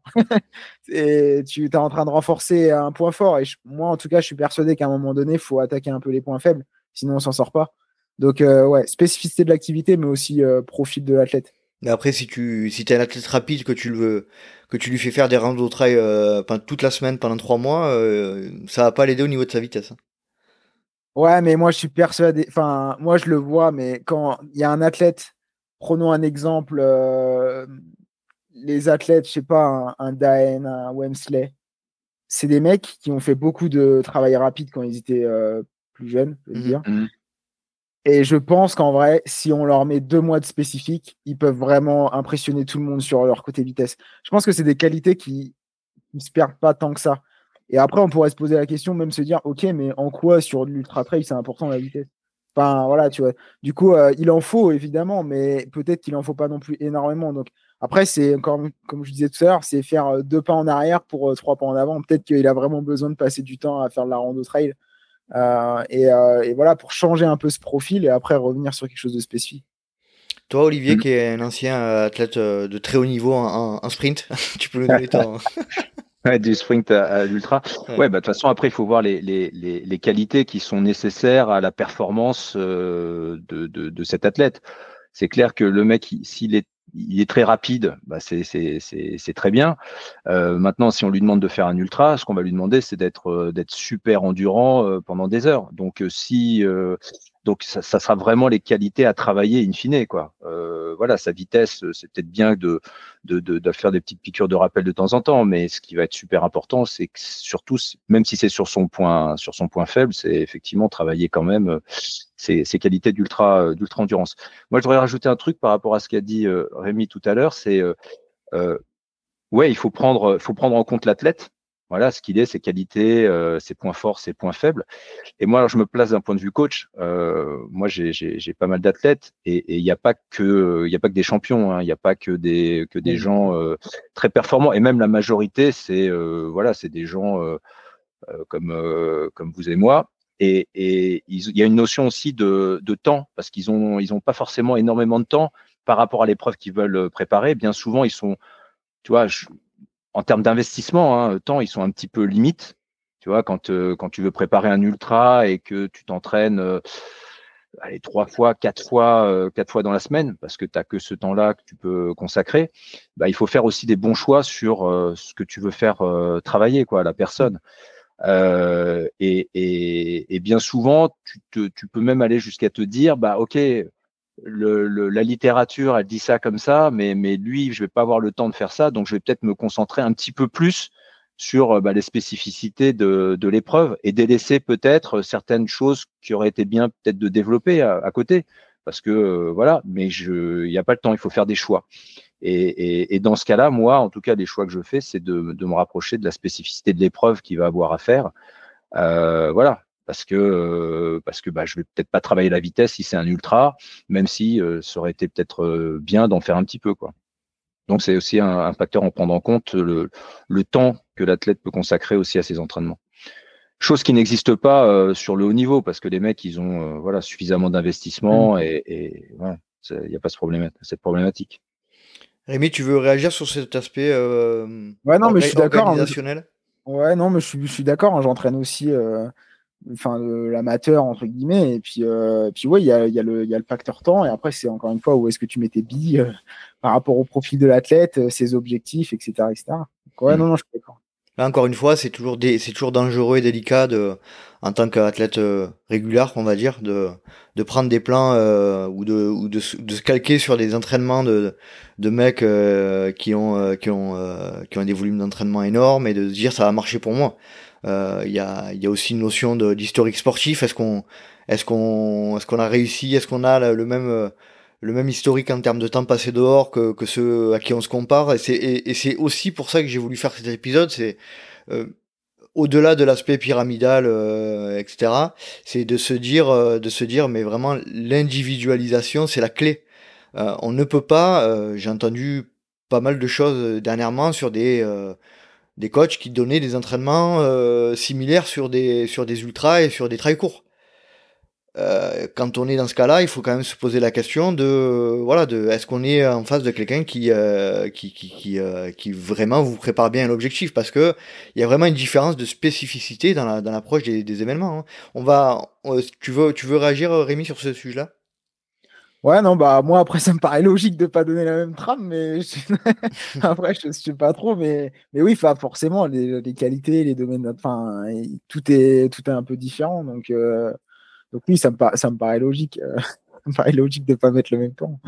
et tu es en train de renforcer un point fort. Et je- moi, en tout cas, je suis persuadé qu'à un moment donné, il faut attaquer un peu les points faibles, sinon on s'en sort pas. Donc, euh, ouais, spécificité de l'activité, mais aussi euh, profil de l'athlète. Mais après, si tu si t'es un athlète rapide, que tu le veux, que tu lui fais faire des rando trail euh, pendant toute la semaine, pendant trois mois, euh, ça va pas l'aider au niveau de sa vitesse, hein. Ouais, mais moi, je suis persuadé, enfin, moi, je le vois, mais quand il y a un athlète, prenons un exemple, euh, les athlètes, je sais pas, un, un Daen, un Wemsley, c'est des mecs qui ont fait beaucoup de travail rapide quand ils étaient euh, plus jeunes, je veux Mhm. dire. Mhm. Et je pense qu'en vrai, si on leur met deux mois de spécifique, ils peuvent vraiment impressionner tout le monde sur leur côté vitesse. Je pense que c'est des qualités qui ne se perdent pas tant que ça. Et après, on pourrait se poser la question, même se dire, OK, mais en quoi sur l'ultra trail, c'est important la vitesse? Enfin, voilà, tu vois. Du coup, euh, il en faut évidemment, mais peut-être qu'il en faut pas non plus énormément. Donc, après, c'est encore, comme je disais tout à l'heure, c'est faire euh, deux pas en arrière pour euh, trois pas en avant. Peut-être qu'il a vraiment besoin de passer du temps à faire de la rando trail. Euh, et, euh, et voilà, pour changer un peu ce profil et après revenir sur quelque chose de spécifique. Toi, Olivier, Mhm. qui est un ancien euh, athlète euh, de très haut niveau en, en- en sprint, tu peux nous donner ton. Ouais, du sprint à, à l'ultra. Ouais. Ouais, bah, de toute façon, après, il faut voir les, les, les, les qualités qui sont nécessaires à la performance euh, de, de, de cet athlète. C'est clair que le mec, il- s'il est, il est très rapide, bah c'est, c'est, c'est, c'est très bien. Euh, maintenant, si on lui demande de faire un ultra, ce qu'on va lui demander, c'est d'être, euh, d'être super endurant euh, pendant des heures. Donc, euh, si, euh, donc ça, ça sera vraiment les qualités à travailler in fine, quoi. Euh, voilà, sa vitesse, euh, c'est peut-être bien de, de, de, de faire des petites piqûres de rappel de temps en temps, mais ce qui va être super important, c'est que surtout, même si c'est sur son point, sur son point faible, c'est effectivement travailler quand même euh, ses, ses qualités d'ultra, euh, d'ultra endurance. Moi, je voudrais rajouter un truc par rapport à ce qu'a dit euh, Rémi tout à l'heure, c'est euh, euh, ouais, il faut prendre, faut prendre en compte l'athlète. Voilà, ce qu'il est, ses qualités, euh, ses points forts, ses points faibles. Et moi, alors, je me place d'un point de vue coach. Euh, moi, j'ai, j'ai, j'ai pas mal d'athlètes et il n'y a pas que, il y a pas que des champions. Hein, il n'y a pas que des, que des gens euh, très performants. Et même la majorité, c'est, euh, voilà, c'est des gens euh, euh, comme, euh, comme vous et moi. Et, et il y a une notion aussi de, de temps, parce qu'ils ont, ils ont pas forcément énormément de temps par rapport à l'épreuve qu'ils veulent préparer. Bien souvent, ils sont, tu vois, je, en termes d'investissement, hein, temps, ils sont un petit peu limites. Tu vois, quand, euh, quand tu veux préparer un ultra et que tu t'entraînes euh, allez, trois fois, quatre fois, euh, quatre fois dans la semaine, parce que tu n'as que ce temps-là que tu peux consacrer, bah, il faut faire aussi des bons choix sur euh, ce que tu veux faire euh, travailler, quoi, la personne. Euh, et, et, et bien souvent, tu, te, tu peux même aller jusqu'à te dire, bah ok, le, le, la littérature, elle dit ça comme ça, mais, mais lui, je vais pas avoir le temps de faire ça, donc je vais peut-être me concentrer un petit peu plus sur bah, les spécificités de, de l'épreuve et délaisser peut-être certaines choses qui auraient été bien peut-être de développer à, à côté, parce que euh, voilà, mais je, il n'y a pas le temps, il faut faire des choix. Et, et, et dans ce cas-là, moi, en tout cas, les choix que je fais, c'est de, de me rapprocher de la spécificité de l'épreuve qu'il va avoir à faire. Euh, voilà, parce que euh, parce que bah, je vais peut-être pas travailler la vitesse si c'est un ultra, même si euh, ça aurait été peut-être euh, bien d'en faire un petit peu, quoi. Donc c'est aussi un, un facteur à prendre en compte, le, le temps que l'athlète peut consacrer aussi à ses entraînements. Chose qui n'existe pas euh, sur le haut niveau, parce que les mecs, ils ont euh, voilà suffisamment d'investissement et, et voilà, il n'y a pas ce problème, cette problématique. Rémi, tu veux réagir sur cet aspect euh, ouais, non, mais je orga- suis d'accord. organisationnel? Hein, ouais, non, mais je suis, je suis d'accord. Hein, j'entraîne aussi euh, enfin, euh, l'amateur, entre guillemets. Et puis, euh, puis ouais, il y a, y, a le, y a le facteur temps. Et après, c'est encore une fois où est-ce que tu mets tes billes euh, par rapport au profil de l'athlète, euh, ses objectifs, et cetera, et cetera. Donc, ouais, Mmh. non, non, je suis d'accord. Là, encore une fois, c'est toujours, dé- c'est toujours dangereux et délicat de, en tant qu'athlète euh, régulier, on va dire, de, de prendre des plans euh, ou, de, ou de, se- de se calquer sur des entraînements de, de mecs euh, qui ont, euh, qui, ont, euh, qui ont des volumes d'entraînement énormes et de se dire ça va marcher pour moi. Euh, Il y, a, il y a aussi une notion de, d'historique sportif. Est-ce qu'on, est-ce qu'on, est-ce qu'on a réussi? Est-ce qu'on a le même, euh, le même historique en termes de temps passé dehors que, que ceux à qui on se compare? Et c'est, et, et c'est aussi pour ça que j'ai voulu faire cet épisode. C'est euh, au-delà de l'aspect pyramidal, euh, et cetera, c'est de se dire, euh, de se dire, mais vraiment l'individualisation, c'est la clé. Euh, on ne peut pas. Euh, j'ai entendu pas mal de choses dernièrement sur des euh, des coachs qui donnaient des entraînements euh, similaires sur des sur des ultras et sur des trails courts. Euh, quand on est dans ce cas-là, il faut quand même se poser la question de voilà de est-ce qu'on est en face de quelqu'un qui euh, qui qui qui, euh, qui vraiment vous prépare bien à l'objectif, parce que il y a vraiment une différence de spécificité dans la dans l'approche des, des événements. Hein. On va on, tu veux tu veux réagir, Rémi, sur ce sujet-là? Ouais, non, bah moi après ça me paraît logique de pas donner la même trame, mais je... après je sais pas trop, mais mais oui, enfin forcément les, les qualités, les domaines, enfin tout est tout est un peu différent, donc euh, donc oui, ça me paraît, ça me paraît logique, euh, ça me paraît logique de pas mettre le même temps.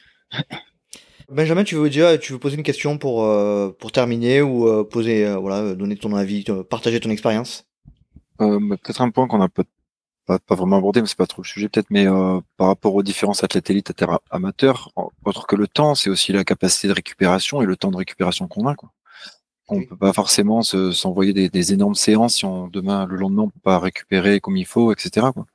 Benjamin, tu veux dire, tu veux poser une question pour euh, pour terminer, ou euh, poser euh, voilà, donner ton avis, te- partager ton expérience? Euh, bah, peut-être un point qu'on n'a pas, pas, pas vraiment abordé, mais c'est pas trop le sujet peut-être, mais euh, par rapport aux différences athlètes élites à terre amateur, en- autre que le temps, c'est aussi la capacité de récupération et le temps de récupération qu'on a, quoi. On Oui. peut pas forcément se, s'envoyer des, des énormes séances si on, demain, le lendemain, on peut pas récupérer comme il faut, et cetera, quoi.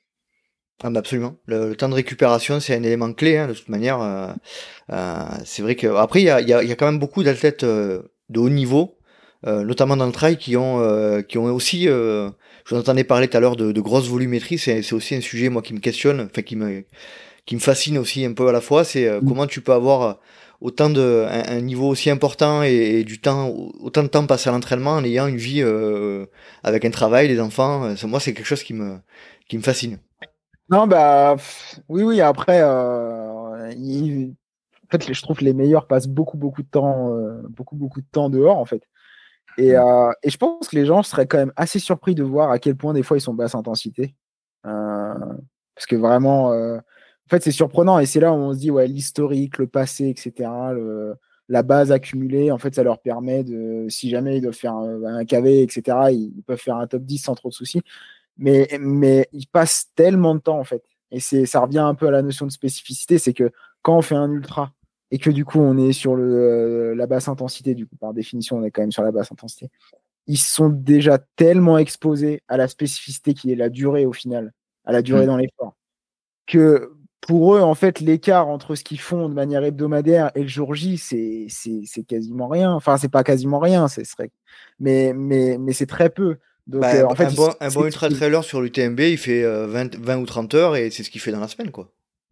Ah bah absolument. Le, le temps de récupération, c'est un élément clé, hein, de toute manière. Euh, euh, c'est vrai que après, il y a, il y, a, il y a quand même beaucoup d'athlètes euh, de haut niveau, euh, notamment dans le trail, qui ont euh, qui ont aussi. Euh, je vous entendais parler tout à l'heure de, de grosse volumétrie. C'est, c'est aussi un sujet, moi, qui me questionne, enfin qui me qui me fascine aussi un peu à la fois. C'est euh, comment tu peux avoir autant de un, un niveau aussi important et, et du temps, autant de temps passé à l'entraînement en ayant une vie euh, avec un travail, des enfants. Euh, Moi, c'est quelque chose qui me qui me fascine. Non, bah pff, oui, oui, après, euh, il- en fait, les- je trouve que les meilleurs passent beaucoup, beaucoup de temps, euh, beaucoup, beaucoup de temps dehors, en fait. Et, Mm. euh, et je pense que les gens seraient quand même assez surpris de voir à quel point des fois ils sont basse intensité. Euh, parce que vraiment, euh, en fait, c'est surprenant et c'est là où on se dit, ouais, l'historique, le passé, et cetera, le- la base accumulée, en fait, ça leur permet de, si jamais ils doivent faire un, un K V, et cetera, ils, ils peuvent faire un top dix sans trop de soucis. Mais, mais ils passent tellement de temps, en fait. Et c'est, ça revient un peu à la notion de spécificité, c'est que quand on fait un ultra et que du coup on est sur le, euh, la basse intensité, du coup, par définition, on est quand même sur la basse intensité, ils sont déjà tellement exposés à la spécificité qui est la durée au final, à la durée Mm. dans l'effort, que pour eux, en fait, l'écart entre ce qu'ils font de manière hebdomadaire et le jour J, c'est, c'est, c'est quasiment rien. Enfin, c'est pas quasiment rien, c'est serait... mais, mais, mais c'est très peu. Donc Bah, euh, un, en fait, un ils- bon, un c'est- bon ultra trailer sur l'U T M B, il fait euh, vingt, vingt ou trente heures et c'est ce qu'il fait dans la semaine, quoi.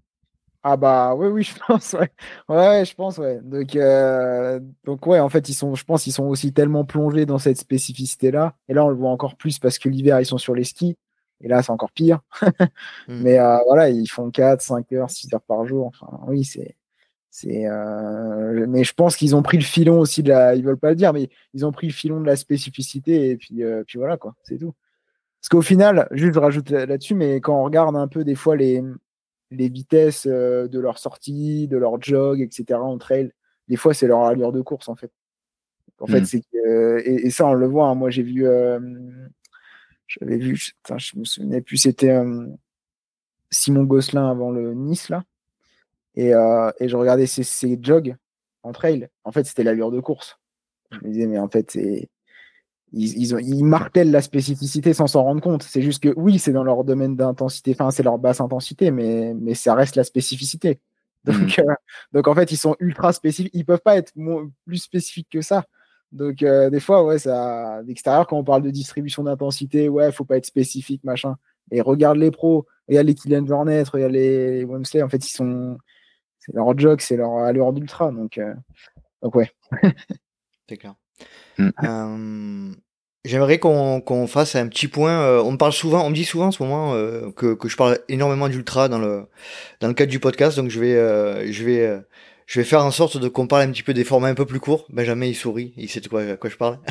ah bah oui, oui, je pense, ouais. Ouais, ouais, je pense, ouais. Donc, euh, donc ouais, en fait, ils sont, je pense qu'ils sont aussi tellement plongés dans cette spécificité-là. Et là, on le voit encore plus parce que l'hiver, ils sont sur les skis. Et là, c'est encore pire. Mm. Mais euh, voilà, ils font quatre, cinq heures, six heures par jour. Enfin, oui, c'est. C'est, euh, mais je pense qu'ils ont pris le filon aussi de la. Ils veulent pas le dire, mais ils ont pris le filon de la spécificité. Et puis, euh, puis voilà, quoi. C'est tout. Parce qu'au final, juste je rajoute là- là-dessus, mais quand on regarde un peu des fois les, les vitesses euh, de leur sortie, de leur jog, et cetera en trail, des fois c'est leur allure de course en fait. En fait, Mm. c'est que, euh, et, et ça on le voit. Hein. Moi j'ai vu, euh, j'avais vu, je, putain, je me souvenais plus, c'était euh, Simon Gosselin avant le Nice là, et, euh, et je regardais ses, ses jogs en trail. En fait, c'était l'allure de course. Je me disais mais en fait c'est Ils, ils, ont, ils martèlent la spécificité sans s'en rendre compte. C'est juste que oui, c'est dans leur domaine d'intensité, enfin, c'est leur basse intensité, mais, mais ça reste la spécificité. Donc, Mhm. euh, donc en fait, ils sont ultra spécifiques. Ils peuvent pas être mo- plus spécifiques que ça. Donc, euh, des fois, ouais, ça, d'extérieur, quand on parle de distribution d'intensité, ouais, faut pas être spécifique, machin. Et regarde les pros, regarde les Kylian Jornet, regarde les Wemsley, en fait, ils sont, c'est leur jog, c'est leur allure d'ultra. Donc, euh, donc, ouais. C'est clair. Mm. Euh, J'aimerais qu'on qu'on fasse un petit point. euh, on me parle souvent, on me dit souvent en ce moment euh, que, que je parle énormément d'ultra dans le dans le cadre du podcast. Donc je vais euh, je vais euh, je vais faire en sorte de qu'on parle un petit peu des formats un peu plus courts. Benjamin il sourit, il sait de quoi à quoi je parle.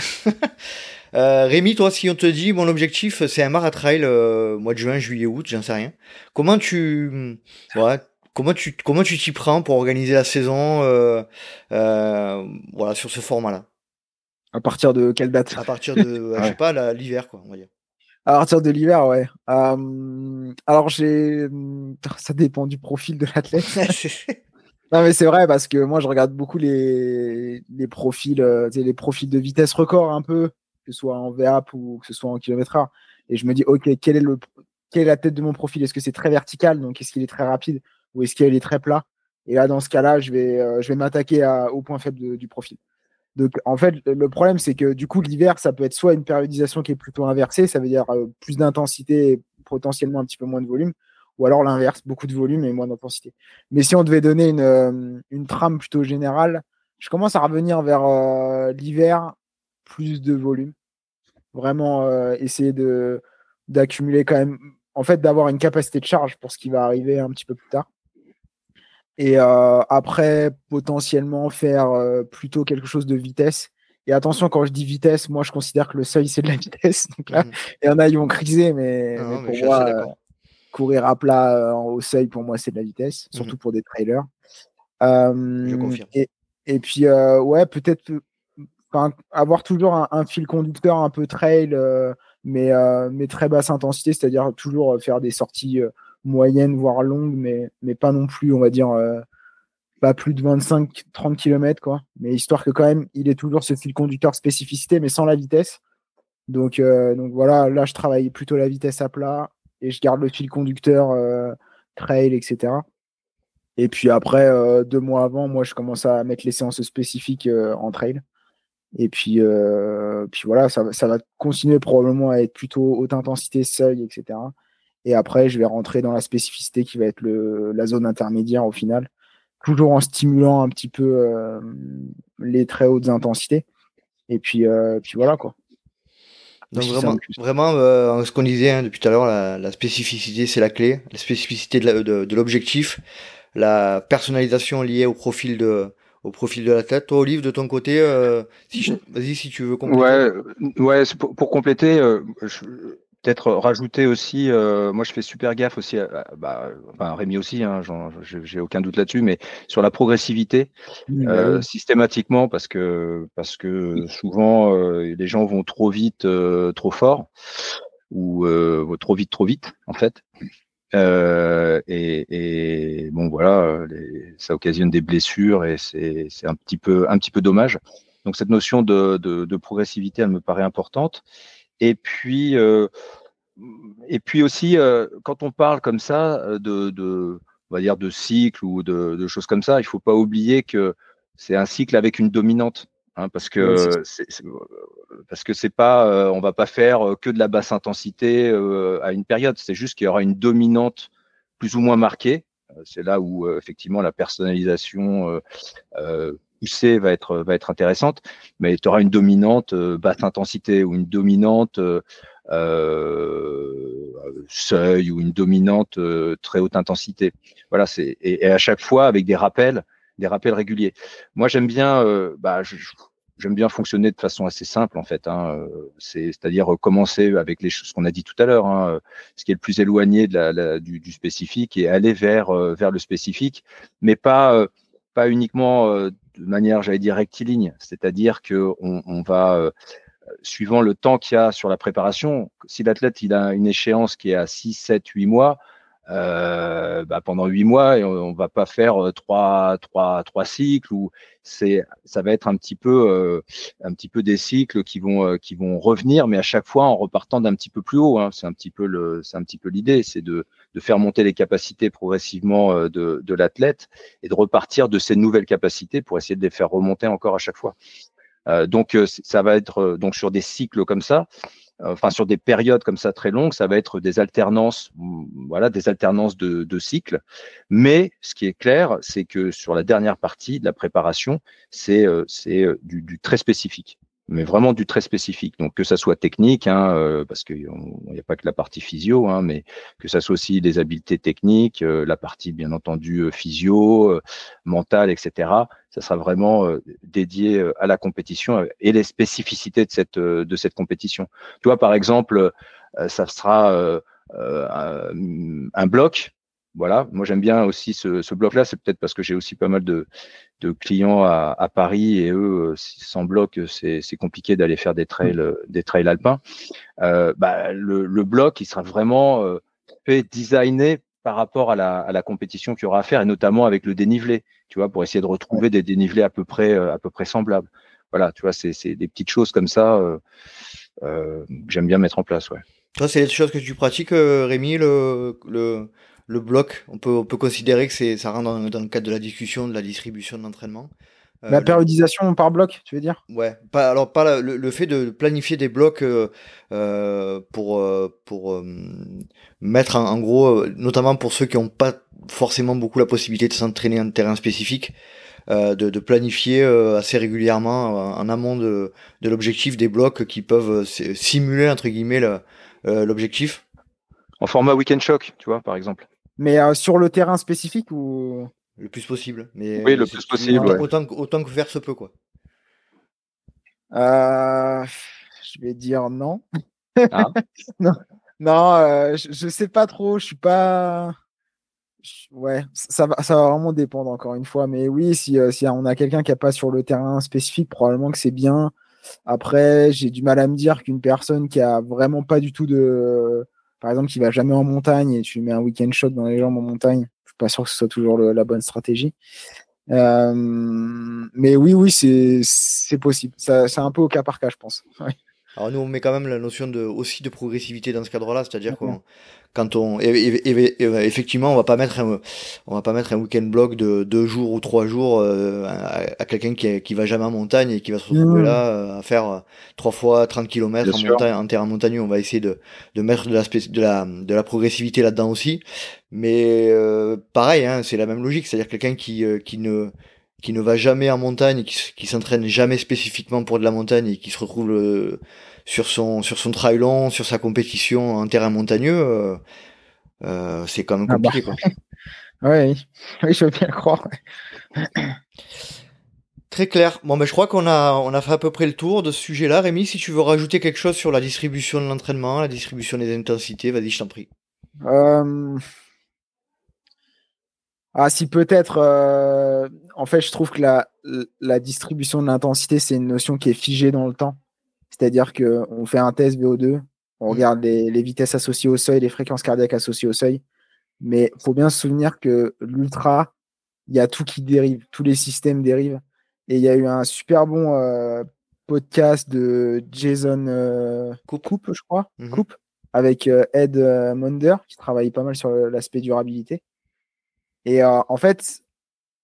euh, Rémi, toi, si on te dit mon objectif c'est un maratrail euh, mois de juin, juillet, août, j'en sais rien. Comment tu ouais, comment tu comment tu t'y prends pour organiser la saison euh, euh, voilà sur ce format-là? À partir de quelle date? À partir de, euh, je sais Ouais. pas, la- l'hiver, quoi, on va dire. À partir de l'hiver, ouais. Euh, alors, j'ai. Ça dépend du profil de l'athlète. Non, mais c'est vrai parce que moi, je regarde beaucoup les, les profils, euh, tu sais, les profils de vitesse record un peu, que ce soit en V A P ou que ce soit en kilomètre heure. Et je me dis, OK, quelle est, le, quelle est la tête de mon profil? Est-ce que c'est très vertical? Donc, est-ce qu'il est très rapide? Ou est-ce qu'il est très plat? Et là, dans ce cas-là, je vais, euh, je vais m'attaquer à- au point faible de- du profil. Donc, en fait, le problème, c'est que du coup, l'hiver, ça peut être soit une périodisation qui est plutôt inversée, ça veut dire euh, plus d'intensité et potentiellement un petit peu moins de volume, ou alors l'inverse, beaucoup de volume et moins d'intensité. Mais si on devait donner une, euh, une trame plutôt générale, je commence à revenir vers euh, l'hiver, plus de volume. Vraiment euh, essayer de, d'accumuler quand même, en fait, d'avoir une capacité de charge pour ce qui va arriver un petit peu plus tard. Et euh, après, potentiellement faire euh, plutôt quelque chose de vitesse. Et attention, quand je dis vitesse, moi, je considère que le seuil, c'est de la vitesse. Donc là, Mhm. il y en a, ils vont criser, mais, Non, mais non, mais pour je suis assez moi, euh, d'accord. courir à plat euh, au seuil, pour moi, c'est de la vitesse, Mhm. surtout pour des trailers. Je Euh, confirme. et, et puis, euh, ouais, peut-être enfin, avoir toujours un, un fil conducteur un peu trail, euh, mais, euh, mais très basse intensité, c'est-à-dire toujours faire des sorties euh, moyennes, voire longues, mais, mais pas non plus, on va dire, euh, pas plus de vingt-cinq trente kilomètres, quoi. Mais histoire que quand même, il ait toujours ce fil conducteur spécificité, mais sans la vitesse. Donc, euh, donc voilà, là, je travaille plutôt la vitesse à plat et je garde le fil conducteur euh, trail, et cetera. Et puis après, euh, deux mois avant, moi, je commence à mettre les séances spécifiques euh, en trail. Et puis, euh, puis voilà, ça, ça va continuer probablement à être plutôt haute intensité, seuil, et cetera. Et après, je vais rentrer dans la spécificité qui va être le, la zone intermédiaire au final, toujours en stimulant un petit peu euh, les très hautes intensités. Et puis, euh, puis voilà quoi. Donc Aussi simple vraiment, que ça. vraiment euh, ce qu'on disait hein, depuis tout à l'heure, la, la spécificité, c'est la clé. La spécificité de, la- de, de l'objectif, la personnalisation liée au profil de, au profil de la tête. Toi, Olive, de ton côté, euh, si je- vas-y si tu veux compléter. Ouais, ouais. c'est Pour, pour compléter, euh, je- peut-être rajouter aussi. Euh, moi, je fais super gaffe aussi. À, à- bah, enfin, Rémi aussi. Hein, j'en- j'ai j'ai aucun doute là-dessus, mais sur la progressivité, Mmh, bah euh, oui. systématiquement, parce que parce que souvent euh, les gens vont trop vite, euh, trop fort, ou euh, vont trop vite, trop vite, en fait. Euh, et, et bon voilà, euh, les- ça occasionne des blessures et c'est c'est un petit peu un petit peu dommage. Donc cette notion de, de, de progressivité, elle me paraît importante. Et puis euh, et puis aussi euh, quand on parle comme ça euh, de, de on va dire de cycle ou de, de choses comme ça, il faut pas oublier que c'est un cycle avec une dominante. hein, parce que Ouais, c'est, c'est, parce que c'est pas, euh, on va pas faire que de la basse intensité euh, à une période. C'est juste qu'il y aura une dominante plus ou moins marquée. C'est là où euh, effectivement la personnalisation euh, euh, poussée va être va être intéressante, mais tu auras une dominante euh, basse intensité ou une dominante euh, euh, seuil ou une dominante euh, très haute intensité. Voilà, c'est et, et à chaque fois avec des rappels, des rappels réguliers. Moi, j'aime bien, euh, bah, je, j'aime bien fonctionner de façon assez simple en fait. Hein. C'est, c'est-à-dire commencer avec les choses qu'on a dit tout à l'heure, hein, ce qui est le plus éloigné de la, la, du, du spécifique et aller vers euh, vers le spécifique, mais pas euh, pas uniquement euh, de manière, j'allais dire rectiligne. C'est-à-dire que on, on va euh, suivant le temps qu'il y a sur la préparation, si l'athlète il a une échéance qui est à six, sept, huit mois, euh, bah pendant huit mois, on ne va pas faire trois, trois, trois cycles ou c'est, ça va être un petit peu, euh, un petit peu des cycles qui vont, euh, qui vont revenir, mais à chaque fois en repartant d'un petit peu plus haut. Hein. C'est un petit peu le, c'est un petit peu l'idée, c'est de, de faire monter les capacités progressivement de, de l'athlète et de repartir de ces nouvelles capacités pour essayer de les faire remonter encore à chaque fois. Euh, donc ça va être donc sur des cycles comme ça, enfin sur des périodes comme ça très longues, ça va être des alternances, voilà, des alternances de, de cycles. Mais ce qui est clair, c'est que sur la dernière partie de la préparation, c'est c'est du, du très spécifique. Mais vraiment du très spécifique. Donc que ça soit technique, hein, euh, parce qu'il n'y a pas que la partie physio, hein, mais que ça soit aussi les habiletés techniques, euh, la partie bien entendu physio, euh, mentale, et cetera. Ça sera vraiment euh, dédié euh, à la compétition et les spécificités de cette euh, de cette compétition. Tu vois, par exemple, euh, ça sera euh, euh, un, un bloc. Voilà, moi j'aime bien aussi ce, ce bloc-là. C'est peut-être parce que j'ai aussi pas mal de, de clients à, à Paris et eux, sans bloc, c'est, c'est compliqué d'aller faire des trails, des trails alpins. Euh, bah, le, le bloc, il sera vraiment euh, fait designé par rapport à la, à la compétition qu'il y aura à faire et notamment avec le dénivelé, tu vois, pour essayer de retrouver des dénivelés à peu près, à peu près semblables. Voilà, tu vois, c'est, c'est des petites choses comme ça. Euh, euh, j'aime bien mettre en place, ouais. Toi, c'est des choses que tu pratiques, euh, Rémi, le, le, le bloc. On peut, on peut considérer que c'est, ça rentre dans, dans le cadre de la discussion, de la distribution de l'entraînement. Euh, la périodisation le... par bloc, tu veux dire? Ouais, pas, alors pas la, le, le fait de planifier des blocs euh, euh, pour, euh, pour euh, mettre en, en gros, notamment pour ceux qui n'ont pas forcément beaucoup la possibilité de s'entraîner en terrain spécifique, euh, de, de planifier euh, assez régulièrement en, en amont de, de l'objectif des blocs qui peuvent simuler entre guillemets le, euh, l'objectif. En format week-end shock, tu vois, par exemple. Mais euh, sur le terrain spécifique ou le plus possible. Mais oui, le plus possible. Autant, Ouais. autant, autant que faire se peut, quoi. Euh, je vais dire non. Ah. non, non euh, je, je sais pas trop. Je suis pas. Ouais, ça va, ça va vraiment dépendre encore une fois. Mais oui, si, euh, si on a quelqu'un qui n'a pas sur le terrain spécifique, probablement que c'est bien. Après, j'ai du mal à me dire qu'une personne qui a vraiment pas du tout de. Par exemple, qui va jamais en montagne et tu lui mets un week-end shock dans les jambes en montagne, je suis pas sûr que ce soit toujours le, la bonne stratégie. Euh, mais oui, oui, c'est, c'est possible. Ça, c'est un peu au cas par cas, je pense. Ouais. Alors nous, on met quand même la notion de, aussi de progressivité dans ce cadre-là, c'est-à-dire qu'on, quand on, et, et, et, et, effectivement, on va pas mettre un, on va pas mettre un week-end block de deux jours ou trois jours euh, à, à quelqu'un qui, qui va jamais en montagne et qui va se retrouver mmh. là euh, à faire euh, trois fois trente kilomètres en montagne, en terrain montagneux. On va essayer de, de mettre de la, de la, de la progressivité là-dedans aussi. Mais euh, pareil, hein, c'est la même logique, c'est-à-dire quelqu'un qui, euh, qui ne qui ne va jamais en montagne, qui, qui s'entraîne jamais spécifiquement pour de la montagne et qui se retrouve euh, sur son sur son trail long, sur sa compétition en terrain montagneux, euh, euh, c'est quand même compliqué. Ah bah. Quoi. Oui, oui, je veux bien le croire. Très clair. Bon, ben je crois qu'on a on a fait à peu près le tour de ce sujet-là. Rémi, si tu veux rajouter quelque chose sur la distribution de l'entraînement, la distribution des intensités, vas-y, je t'en prie. Euh... Ah, si peut-être, euh, en fait, je trouve que la, la distribution de l'intensité, c'est une notion qui est figée dans le temps. C'est-à-dire qu'on fait un test V O deux, on mmh. regarde les, les vitesses associées au seuil, les fréquences cardiaques associées au seuil. Mais il faut bien se souvenir que l'ultra, il y a tout qui dérive, tous les systèmes dérivent. Et il y a eu un super bon euh, podcast de Jason euh, Coupe. Coupe, je crois, mmh. Coupe, avec euh, Ed euh, Monder, qui travaille pas mal sur l'aspect durabilité. Et euh, en fait,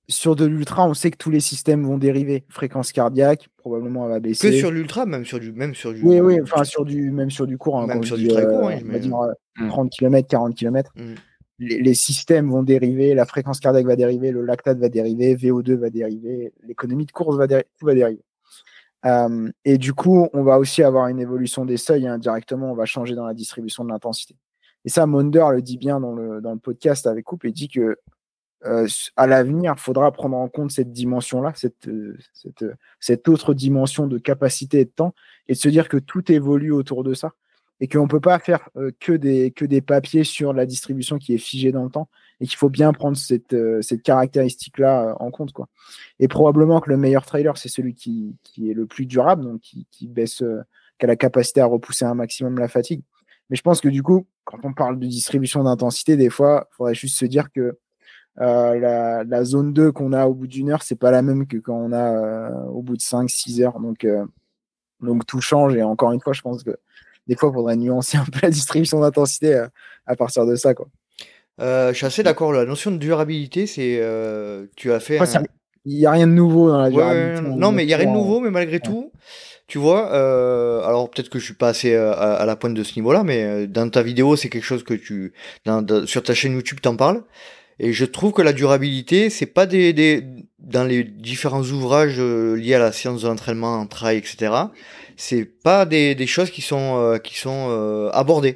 sur de l'ultra, on sait que tous les systèmes vont dériver. Fréquence cardiaque, probablement elle va baisser. Que sur l'ultra, même sur du, même sur du. Oui, oui, enfin sur du, même sur du court. Hein, même quand sur je du dis, très court, euh, hein, on va mais... dire euh, Mm. trente kilomètres, quarante kilomètres. Mm. Les, les systèmes vont dériver, la fréquence cardiaque va dériver, le lactate va dériver, V O deux va dériver, l'économie de course va dériver, tout va dériver. Euh, et du coup, on va aussi avoir une évolution des seuils indirectement, on va changer dans la distribution de l'intensité. Et ça, Maunder le dit bien dans le, dans le podcast avec Coupe, il dit que euh, à l'avenir, il faudra prendre en compte cette dimension-là, cette, cette, cette autre dimension de capacité et de temps, et de se dire que tout évolue autour de ça, et qu'on ne peut pas faire euh, que, des, que des papiers sur la distribution qui est figée dans le temps, et qu'il faut bien prendre cette, euh, cette caractéristique-là euh, en compte, quoi. Et probablement que le meilleur trailer, c'est celui qui, qui est le plus durable, donc qui, qui baisse, euh, qui a la capacité à repousser un maximum la fatigue. Mais je pense que du coup, quand on parle de distribution d'intensité, des fois, il faudrait juste se dire que euh, la, la zone deux qu'on a au bout d'une heure, c'est pas la même que quand on a euh, au bout de cinq six heures. Donc, euh, donc tout change. Et encore une fois, je pense que des fois, il faudrait nuancer un peu la distribution d'intensité à, à partir de ça, quoi. Euh, je suis assez d'accord. La notion de durabilité, c'est. Euh, tu as fait. Après, un... il n'y a rien de nouveau dans la Ouais, durabilité. non, mais il n'y a rien de nouveau, mais malgré ouais. tout, tu vois, euh, alors peut-être que je suis pas assez à, à la pointe de ce niveau-là, mais dans ta vidéo, c'est quelque chose que tu. Dans, dans, sur ta chaîne YouTube, t'en parles. Et je trouve que la durabilité, c'est pas des, des. Dans les différents ouvrages liés à la science de l'entraînement, en trail, et cetera, c'est pas des, des choses qui sont, euh, qui sont euh, abordées.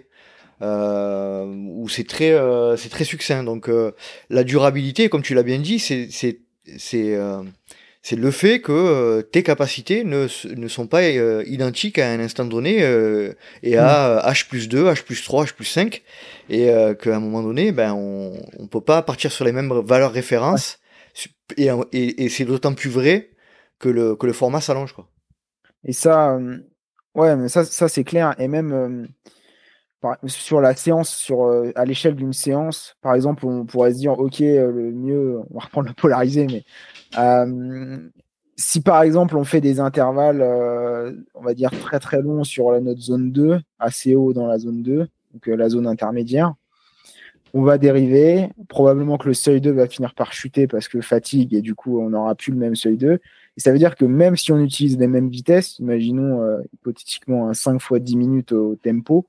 Euh, où c'est très euh, c'est très succinct. Donc euh, la durabilité, comme tu l'as bien dit, c'est c'est c'est euh, c'est le fait que euh, tes capacités ne ne sont pas euh, identiques à un instant donné euh, et à euh, H plus deux, H plus trois, H plus cinq, et euh, qu'à un moment donné, ben on on peut pas partir sur les mêmes valeurs références, ouais. et, et et c'est d'autant plus vrai que le que le format s'allonge, quoi. Et ça, euh, ouais, mais ça ça c'est clair. Et même euh, Par, sur la séance, sur, euh, à l'échelle d'une séance, par exemple, on pourrait se dire, ok, euh, le mieux, on va reprendre le polarisé, mais euh, si par exemple on fait des intervalles, euh, on va dire très très longs sur la, notre zone deux, assez haut dans la zone deux, donc euh, la zone intermédiaire, on va dériver, probablement que le seuil deux va finir par chuter parce que fatigue, et du coup on n'aura plus le même seuil deux. Et ça veut dire que même si on utilise les mêmes vitesses, imaginons euh, hypothétiquement un cinq fois dix minutes au tempo,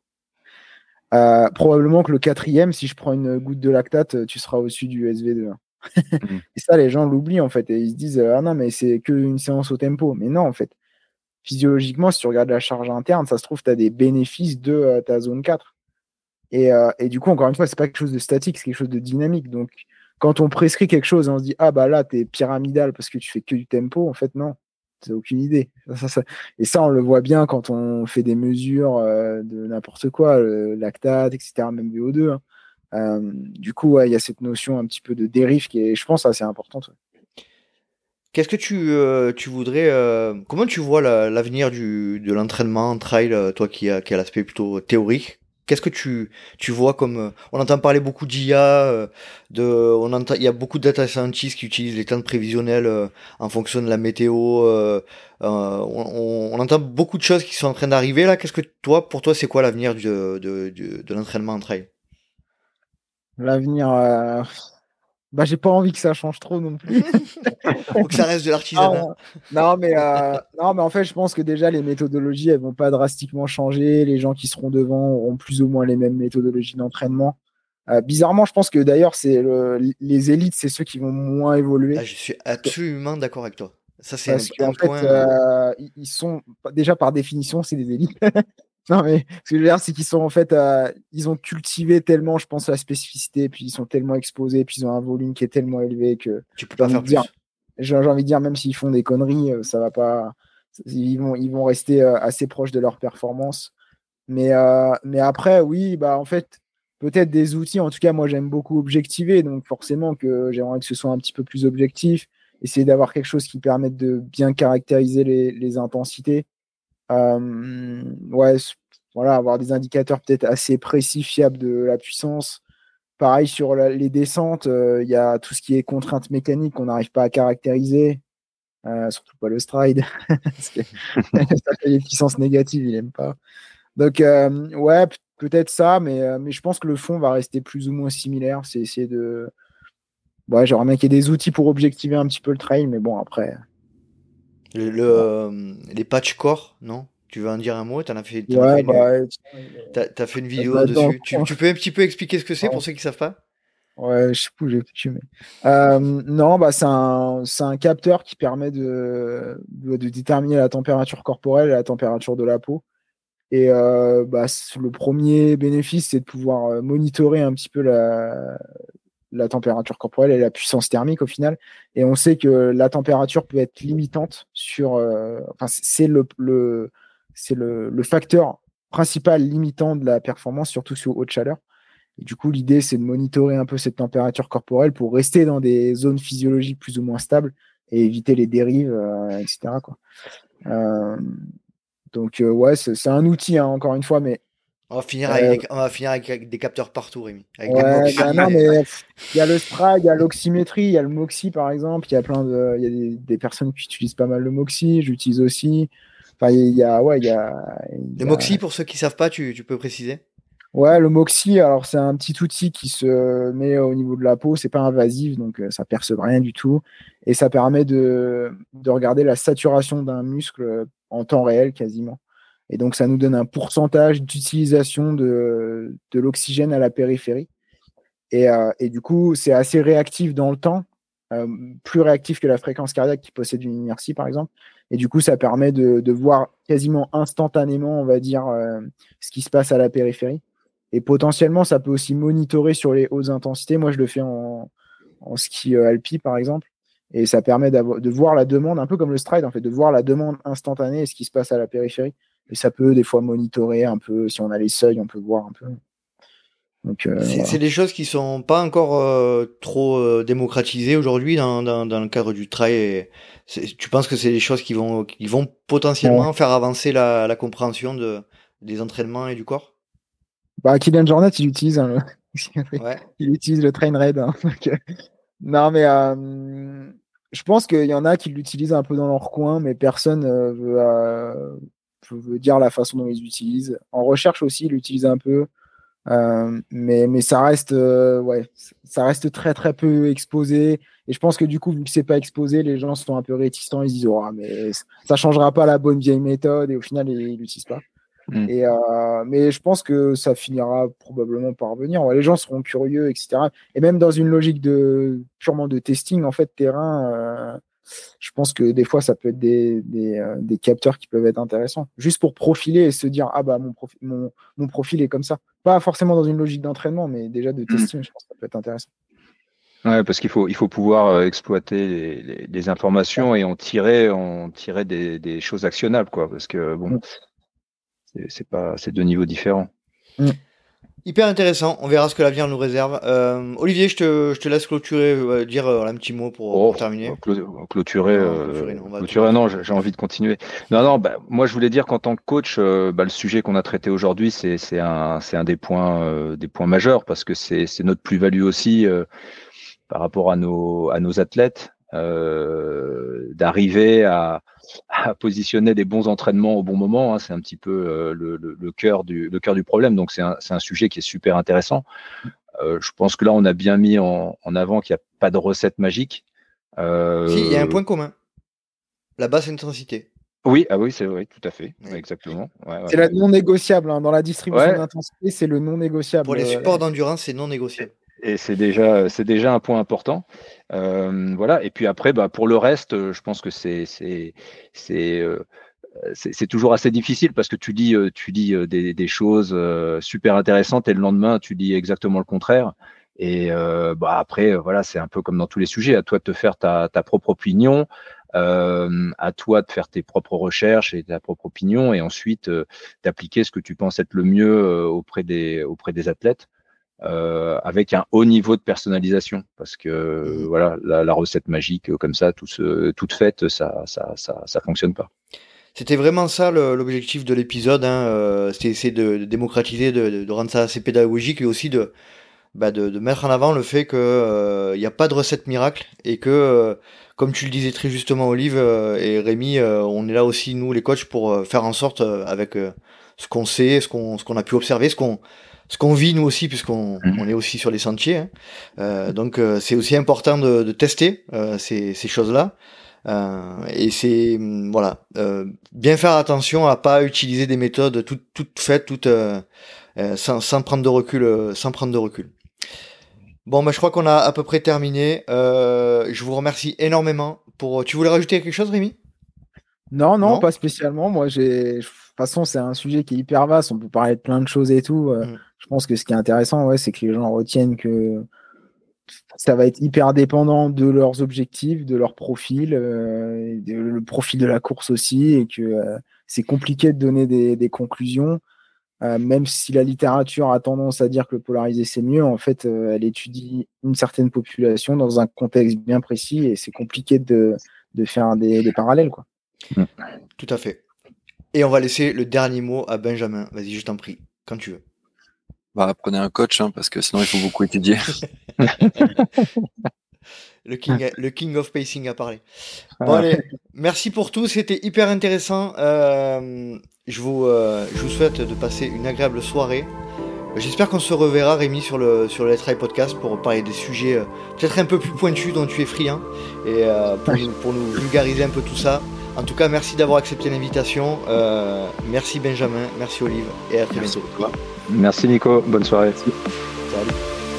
Euh, probablement que le quatrième, si je prends une goutte de lactate, tu seras au-dessus du S V deux. Mmh. Et ça, les gens l'oublient en fait. Et ils se disent, ah non, mais c'est qu'une séance au tempo. Mais non, en fait. Physiologiquement, si tu regardes la charge interne, ça se trouve, tu as des bénéfices de euh, ta zone quatre. Et, euh, et du coup, encore une fois, c'est pas quelque chose de statique, c'est quelque chose de dynamique. Donc, quand on prescrit quelque chose et on se dit, ah bah là, tu es pyramidal parce que tu fais que du tempo, en fait, non. C'est aucune idée. Ça, ça, et ça, on le voit bien quand on fait des mesures euh, de n'importe quoi, le lactate, et cetera, même V O deux. Hein. Euh, du coup, il ouais, y a cette notion un petit peu de dérive qui est, je pense, assez importante. Ouais. Qu'est-ce que tu, euh, tu voudrais... Euh, comment tu vois la, l'avenir du, de l'entraînement en trail, toi qui as qui a l'aspect plutôt théorique? Qu'est-ce que tu, tu vois comme... On entend parler beaucoup d'I A, de, on entend, il y a beaucoup de data scientists qui utilisent les temps prévisionnels euh, en fonction de la météo. Euh, euh, on, on entend beaucoup de choses qui sont en train d'arriver là. Qu'est-ce que toi, pour toi, c'est quoi l'avenir du, de, de, de, de l'entraînement en trail? L'avenir... Euh... Bah, j'ai pas envie que ça change trop non plus. Faut que ça reste de l'artisanat. Non, non, mais, euh, non, mais en fait, je pense que déjà, les méthodologies, elles vont pas drastiquement changer. Les gens qui seront devant auront plus ou moins les mêmes méthodologies d'entraînement. Euh, bizarrement, je pense que d'ailleurs, c'est le, les élites, c'est ceux qui vont moins évoluer. Ah, je suis absolument d'accord avec toi. Ça, c'est Parce un, un qu'en fait, point... euh, ils sont, déjà par définition, c'est des élites. Non, mais ce que je veux dire, c'est qu'ils sont en fait, euh, ils ont cultivé tellement, je pense, la spécificité, puis ils sont tellement exposés, puis ils ont un volume qui est tellement élevé que tu peux pas faire plus. Dire, j'ai envie de dire, même s'ils font des conneries, ça va pas, ils vont, ils vont rester euh, assez proches de leur performance. Mais, euh, mais après, oui, bah en fait, peut-être des outils. En tout cas, moi, j'aime beaucoup objectiver, donc forcément que j'aimerais que ce soit un petit peu plus objectif. Essayer d'avoir quelque chose qui permette de bien caractériser les, les intensités. Euh, ouais, voilà, avoir des indicateurs peut-être assez précis, fiables de la puissance. Pareil sur la, les descentes, il euh, y a tout ce qui est contraintes mécaniques qu'on n'arrive pas à caractériser, euh, surtout pas le stride, parce que ça fait les puissances négatives, il n'aime pas. Donc, euh, ouais, p- peut-être ça, mais, euh, mais je pense que le fond va rester plus ou moins similaire. C'est essayer de, ouais, j'aimerais bien qu'il y ait des outils pour objectiver un petit peu le trail, mais bon, après. Le, le, euh, les patch core, non? Tu veux en dire un mot? T'en as fait, t'en as Ouais, fait une, bah, t'as, t'as fait une ça vidéo doit être dans le dessus. Tu, coin. tu peux un petit peu expliquer ce que c'est Ouais, pour ceux qui savent pas? ouais, je sais plus, j'ai foutu, mais. Euh, non, bah, c'est un, c'est un capteur qui permet de, de, de déterminer la température corporelle et la température de la peau. Et euh, bah, le premier bénéfice, c'est de pouvoir euh, monitorer un petit peu la, la température corporelle et la puissance thermique au final. Et on sait que la température peut être limitante sur. Euh, enfin, c'est le, le, c'est le, le facteur principal limitant de la performance, surtout sous haute chaleur. Et du coup, l'idée, c'est de monitorer un peu cette température corporelle pour rester dans des zones physiologiques plus ou moins stables et éviter les dérives, euh, et cetera, quoi. Euh, donc, euh, ouais, c'est, c'est un outil, hein, encore une fois, mais On va finir avec euh, des, on va finir avec des capteurs partout, Rémi. Avec des ouais, Moxie. bah non, des- mais il y a le Stride, il y a l'oxymétrie, il y a le Moxie par exemple. Il y a plein de, il y a des, des personnes qui utilisent pas mal le Moxie. J'utilise aussi. Enfin, il y a, ouais, il y a, il Le y a- Moxie, pour ceux qui savent pas, tu, tu peux préciser? ouais, le Moxie. Alors c'est un petit outil qui se met au niveau de la peau. C'est pas invasif, donc euh, ça perce rien du tout, et ça permet de, de regarder la saturation d'un muscle en temps réel quasiment. Et donc ça nous donne un pourcentage d'utilisation de, de l'oxygène à la périphérie. Et, euh, et du coup, c'est assez réactif dans le temps, euh, plus réactif que la fréquence cardiaque qui possède une inertie, par exemple. Et du coup, ça permet de, de voir quasiment instantanément, on va dire, euh, ce qui se passe à la périphérie. Et potentiellement, ça peut aussi monitorer sur les hautes intensités. Moi, je le fais en, en ski euh, alpi, par exemple. Et ça permet de voir la demande, un peu comme le stride, en fait, de voir la demande instantanée et ce qui se passe à la périphérie. Et ça peut des fois monitorer un peu, si on a les seuils, on peut voir un peu. Donc, euh, C'est, voilà. c'est des choses qui sont pas encore euh, trop euh, démocratisées aujourd'hui dans, dans, dans le cadre du trail. Et c'est- tu penses que c'est des choses qui vont, qui vont potentiellement Ouais. faire avancer la, la compréhension de, des entraînements et du corps? Bah, Kylian Jornet, il utilise, hein, le... Ouais. il utilise le train red. Hein, donc, euh, non, mais euh, je pense qu'il y en a qui l'utilisent un peu dans leur coin, mais personne euh, veut, euh, veut dire la façon dont ils l'utilisent. En recherche aussi, ils l'utilisent un peu, euh, mais, mais ça reste, euh, ouais, ça reste très très peu exposé. Et je pense que du coup, vu que c'est pas exposé, les gens sont un peu réticents. Ils se disent, oh, mais ça changera pas la bonne vieille méthode, et au final, ils l'utilisent pas. Mm. Et euh, mais je pense que ça finira probablement par venir. Ouais, les gens seront curieux, et cetera. Et même dans une logique de purement de testing, en fait, terrain, euh, je pense que des fois, ça peut être des, des, euh, des capteurs qui peuvent être intéressants. Juste pour profiler et se dire, ah bah, mon, profi- mon, mon profil est comme ça. Pas forcément dans une logique d'entraînement, mais déjà de testing, je pense que ça peut être intéressant. Ouais, parce qu'il faut, il faut pouvoir euh, exploiter les, les- les informations et en tirer, en tirer des, des choses actionnables, quoi. Parce que bon, Mm. c'est c'est pas, c'est deux niveaux différents. Mm. Hyper intéressant. On verra ce que l'avenir nous réserve. Euh, Olivier, je te, je te laisse clôturer, euh, dire euh, un petit mot pour, Oh, pour terminer. clo- clôturer, Non, euh, clôturer, non, on va clôturer, tout- non, j'ai j'ai envie de continuer. Non, non, bah, moi je voulais dire qu'en tant que coach, euh, bah, le sujet qu'on a traité aujourd'hui, c'est c'est un, c'est un des points, euh, des points majeurs parce que c'est c'est notre plus-value aussi euh, par rapport à nos à nos athlètes, euh, d'arriver à, à positionner des bons entraînements au bon moment. Hein, c'est un petit peu euh, le, le, le cœur du le cœur du problème. Donc c'est un c'est un sujet qui est super intéressant. Euh, je pense que là on a bien mis en, en avant qu'il n'y a pas de recette magique. Euh, Si, il y a un point commun. La basse intensité. Oui, ah oui, c'est vrai, tout à fait, Oui. exactement. Ouais, C'est ouais, la non négociable. Hein. Dans la distribution ouais. d'intensité, c'est le non négociable. Pour les Euh, supports d'endurance, c'est non négociable. Et c'est déjà, c'est déjà un point important. Euh, voilà. Et puis après, bah, pour le reste, euh, je pense que c'est, c'est, c'est, euh, c'est, c'est toujours assez difficile parce que tu dis, euh, tu dis euh, des, des choses euh, super intéressantes et le lendemain, tu dis exactement le contraire. Et euh, bah après, euh, voilà, c'est un peu comme dans tous les sujets. À toi de te faire ta, ta propre opinion, euh, à toi de faire tes propres recherches et ta propre opinion, et ensuite euh, d'appliquer ce que tu penses être le mieux euh, auprès des auprès des athlètes. Euh, avec un haut niveau de personnalisation, parce que Mhm. voilà, la, la recette magique comme ça, tout ce, toute faite, ça, ça, ça, ça fonctionne pas. C'était vraiment ça le- l'objectif de l'épisode, hein, euh, c'était essayer de, de démocratiser, de, de- de rendre ça assez pédagogique et aussi de, bah, de, de mettre en avant le fait que il n'y a pas de recette miracle et que, euh, comme tu le disais très justement, Olive euh, et Rémi, euh, on est là aussi nous les coachs pour euh, faire en sorte euh, avec euh, ce qu'on sait, ce qu'on ce qu'on a pu observer, ce qu'on ce qu'on vit nous aussi, puisqu'on Mhm. on est aussi sur les sentiers. Hein. Euh, donc euh, c'est aussi important de, de tester euh, ces, ces choses-là. Euh, et c'est hum, voilà, euh, bien faire attention à pas utiliser des méthodes toutes toutes faites, toutes euh, euh, sans, sans prendre de recul, euh, sans prendre de recul. Bon, bah, je crois qu'on a à peu près terminé. Euh, je vous remercie énormément pour. Tu voulais rajouter quelque chose, Rémi? Non, non, Non. pas spécialement. Moi, j'ai. De toute façon, c'est un sujet qui est hyper vaste. On peut parler de plein de choses et tout. Euh, Mm. Je pense que ce qui est intéressant, ouais, c'est que les gens retiennent que ça va être hyper dépendant de leurs objectifs, de leur profil, euh, et de- le profil de la course aussi, et que euh, c'est compliqué de donner des, des conclusions. Euh, même si la littérature a tendance à dire que le polarisé c'est mieux, en fait, euh, elle étudie une certaine population dans un contexte bien précis et c'est compliqué de, de faire des, des parallèles, quoi. Tout à fait. Et on va laisser le dernier mot à Benjamin. Vas-y, je t'en prie, quand tu veux. Bah, prenez un coach, hein, parce que sinon il faut beaucoup étudier. Le king, le king of pacing a parlé. Bon, allez, merci pour tout. C'était hyper intéressant. Euh, je, vous, euh, je vous souhaite de passer une agréable soirée. J'espère qu'on se reverra, Rémi, sur le, sur le Let's Try Podcast pour parler des sujets euh, peut-être un peu plus pointus dont tu es friand et euh, pour, nous, pour nous vulgariser un peu tout ça. En tout cas, merci d'avoir accepté l'invitation. Euh, merci Benjamin, merci Olive et à très Merci bientôt. à toi. Merci Nico, bonne soirée. Salut.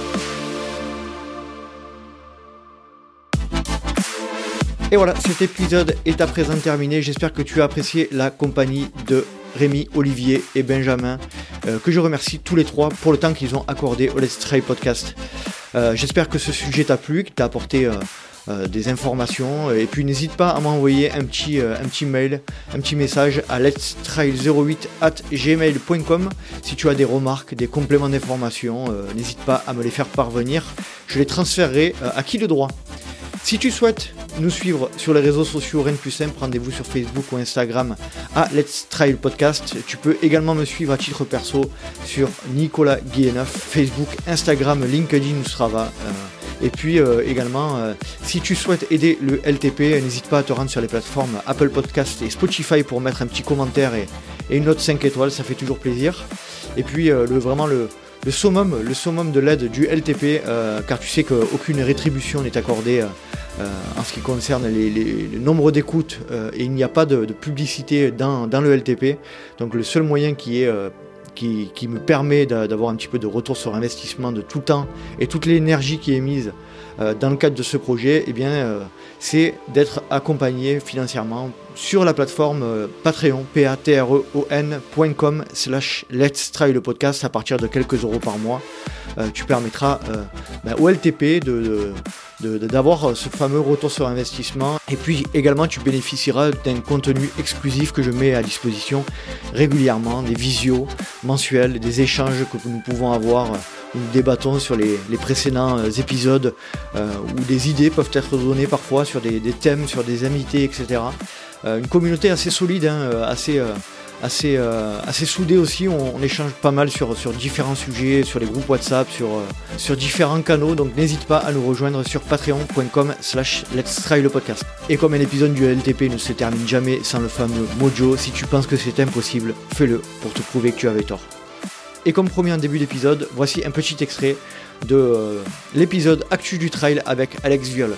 Et voilà, cet épisode est à présent terminé. J'espère que tu as apprécié la compagnie de Rémi, Olivier et Benjamin, euh, que je remercie tous les trois pour le temps qu'ils ont accordé au Let's Try Podcast. Euh, j'espère que ce sujet t'a plu, qu'il t'a apporté euh, euh, des informations. Et puis n'hésite pas à m'envoyer un petit, euh, un petit mail, un petit message à let's try zéro huit arobase gmail point com si tu as des remarques, des compléments d'informations. Euh, n'hésite pas à me les faire parvenir. Je les transférerai euh, à qui de droit. Si tu souhaites nous suivre sur les réseaux sociaux, rien de plus simple, rendez-vous sur Facebook ou Instagram à Let's Try le Podcast. Tu peux également me suivre à titre perso sur Nicolas Guilleneuf, Facebook, Instagram, LinkedIn ou Strava. Euh, et puis euh, également, euh, si tu souhaites aider le L T P, n'hésite pas à te rendre sur les plateformes Apple Podcast et Spotify pour mettre un petit commentaire et, et une note cinq étoiles, ça fait toujours plaisir. Et puis euh, le, vraiment le... Le summum, le summum de l'aide du L T P, euh, car tu sais qu'aucune rétribution n'est accordée euh, en ce qui concerne les, les, le nombre d'écoutes euh, et il n'y a pas de, de publicité dans, dans le L T P. Donc le seul moyen qui, est, euh, qui, qui me permet d'avoir un petit peu de retour sur investissement de tout le temps et toute l'énergie qui est mise euh, dans le cadre de ce projet, eh bien, euh, c'est d'être accompagné financièrement sur la plateforme euh, Patreon, p a t r e o n point com slash let's try le podcast à partir de quelques euros par mois. Euh, tu permettras euh, bah, au L T P de, de, de, d'avoir ce fameux retour sur investissement. Et puis également, tu bénéficieras d'un contenu exclusif que je mets à disposition régulièrement, des visios mensuels, des échanges que nous pouvons avoir, où nous débattons sur les, les précédents épisodes, euh, où des idées peuvent être données parfois sur des, des thèmes, sur des invités, et cetera. Euh, une communauté assez solide, hein, assez... Euh, assez, euh, assez soudé aussi, on, on échange pas mal sur, sur différents sujets, sur les groupes WhatsApp, sur, euh, sur différents canaux, donc n'hésite pas à nous rejoindre sur patreon point com slash let's try le podcast. Et comme un épisode du L T P ne se termine jamais sans le fameux mojo, si tu penses que c'est impossible, fais-le pour te prouver que tu avais tort. Et comme promis en début d'épisode, voici un petit extrait de euh, l'épisode Actu du Trail avec Alex Viol.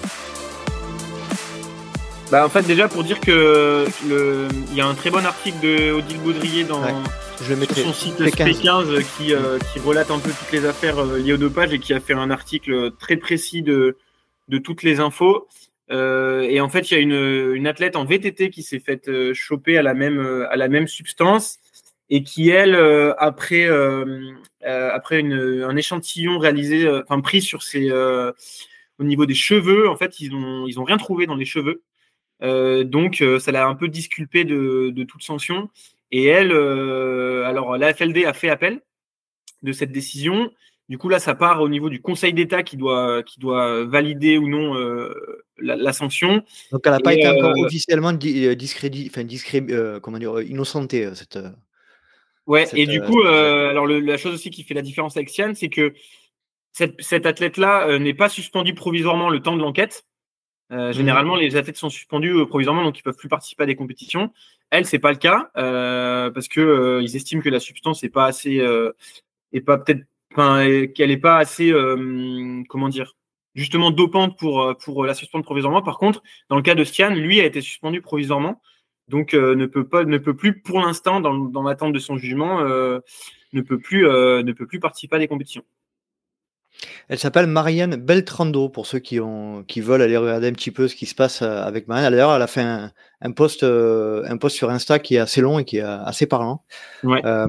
Bah en fait déjà pour dire que le il y a un très bon article de Odile Baudrier dans ouais, je le sur son site P quinze, P quinze qui euh, qui relate un peu toutes les affaires euh, liées au dopage et qui a fait un article très précis de de toutes les infos. Euh, et en fait, il y a une une athlète en V T T qui s'est faite euh, choper à la même à la même substance et qui elle euh, après euh, euh, après une un échantillon réalisé euh, enfin pris sur ses euh, au niveau des cheveux, en fait, ils ont ils ont rien trouvé dans les cheveux. Euh, donc, euh, ça l'a un peu disculpé de, de toute sanction. Et elle, euh, alors la F L D a fait appel de cette décision. Du coup, là, ça part au niveau du Conseil d'État qui doit, qui doit valider ou non euh, la, la sanction. Donc, elle n'a pas et, été euh, encore officiellement di- discrédit, enfin discré, euh, comment dire, innocentée cette. Ouais. cette et du euh, coup, euh, alors le, la chose aussi qui fait la différence avec Sian, c'est que cette, cette athlète-là euh, n'est pas suspendue provisoirement le temps de l'enquête. Euh, généralement, mmh. les athlètes sont suspendus euh, provisoirement, donc ils peuvent plus participer à des compétitions. Elle, c'est pas le cas euh, parce que euh, ils estiment que la substance n'est pas assez, euh, est pas peut-être, enfin, qu'elle est pas assez, euh, comment dire, justement dopante pour pour la suspendre provisoirement. Par contre, dans le cas de Stian, lui a été suspendu provisoirement, donc euh, ne peut pas, ne peut plus pour l'instant, dans, dans l'attente de son jugement, euh, ne peut plus, euh, ne peut plus participer à des compétitions. Elle s'appelle Marianne Beltrando, pour ceux qui, ont, qui veulent aller regarder un petit peu ce qui se passe avec Marianne. D'ailleurs, elle a fait un, un, post, euh, un post sur Insta qui est assez long et qui est assez parlant. Ouais. Euh,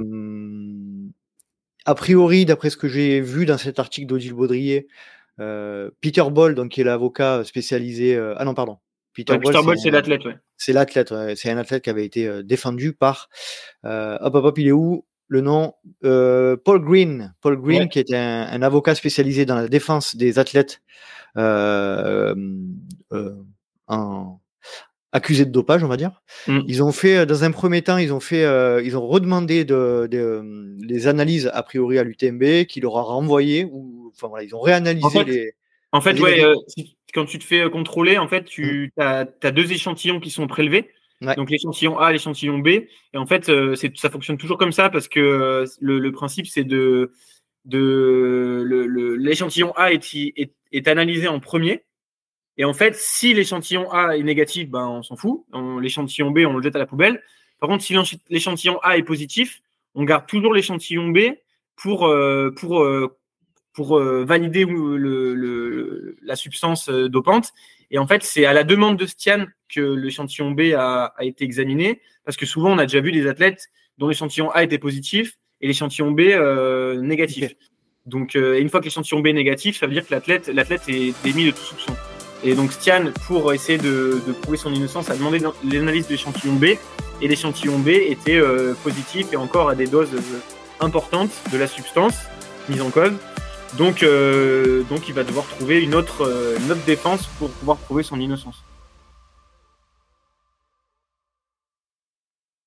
a priori, d'après ce que j'ai vu dans cet article d'Odile Baudrier, euh, Peter Boll, donc, qui est l'avocat spécialisé... Euh, ah non, pardon. Peter, ouais, Boll, Peter Boll, c'est, c'est l'athlète, ouais. C'est l'athlète, ouais. C'est un athlète qui avait été euh, défendu par... Euh, hop, hop, hop, il est où le nom euh, Paul Green, Paul Green, ouais. Qui est un, un avocat spécialisé dans la défense des athlètes euh, euh, en, accusés de dopage, on va dire. Mm. Ils ont fait, dans un premier temps, ils ont fait, euh, ils ont redemandé de, de, les analyses a priori à l'U T M B, qui leur a renvoyé, ou enfin voilà, ils ont réanalysé en fait, les. En fait, les ouais, euh, si, quand tu te fais contrôler, en fait, tu mm. as deux échantillons qui sont prélevés. Ouais. Donc l'échantillon A, l'échantillon B, et en fait euh, c'est, ça fonctionne toujours comme ça parce que euh, le, le principe c'est de, de le, le, l'échantillon A est, est, est analysé en premier, et en fait si l'échantillon A est négatif, ben on s'en fout, on, l'échantillon B on le jette à la poubelle. Par contre si l'échantillon A est positif, on garde toujours l'échantillon B pour euh, pour euh, pour euh, valider le, le, le, la substance euh, dopante. Et en fait, c'est à la demande de Stian que l'échantillon B a, a été examiné, parce que souvent, on a déjà vu des athlètes dont l'échantillon A était positif et l'échantillon B euh, négatif. Okay. Donc, euh, une fois que l'échantillon B est négatif, ça veut dire que l'athlète, l'athlète est démis de tout soupçon. Et donc, Stian, pour essayer de, de prouver son innocence, a demandé l'analyse de l'échantillon B, et l'échantillon B était euh, positif et encore à des doses euh, importantes de la substance mise en cause. Donc, euh, donc, il va devoir trouver une autre, euh, une autre défense pour pouvoir prouver son innocence.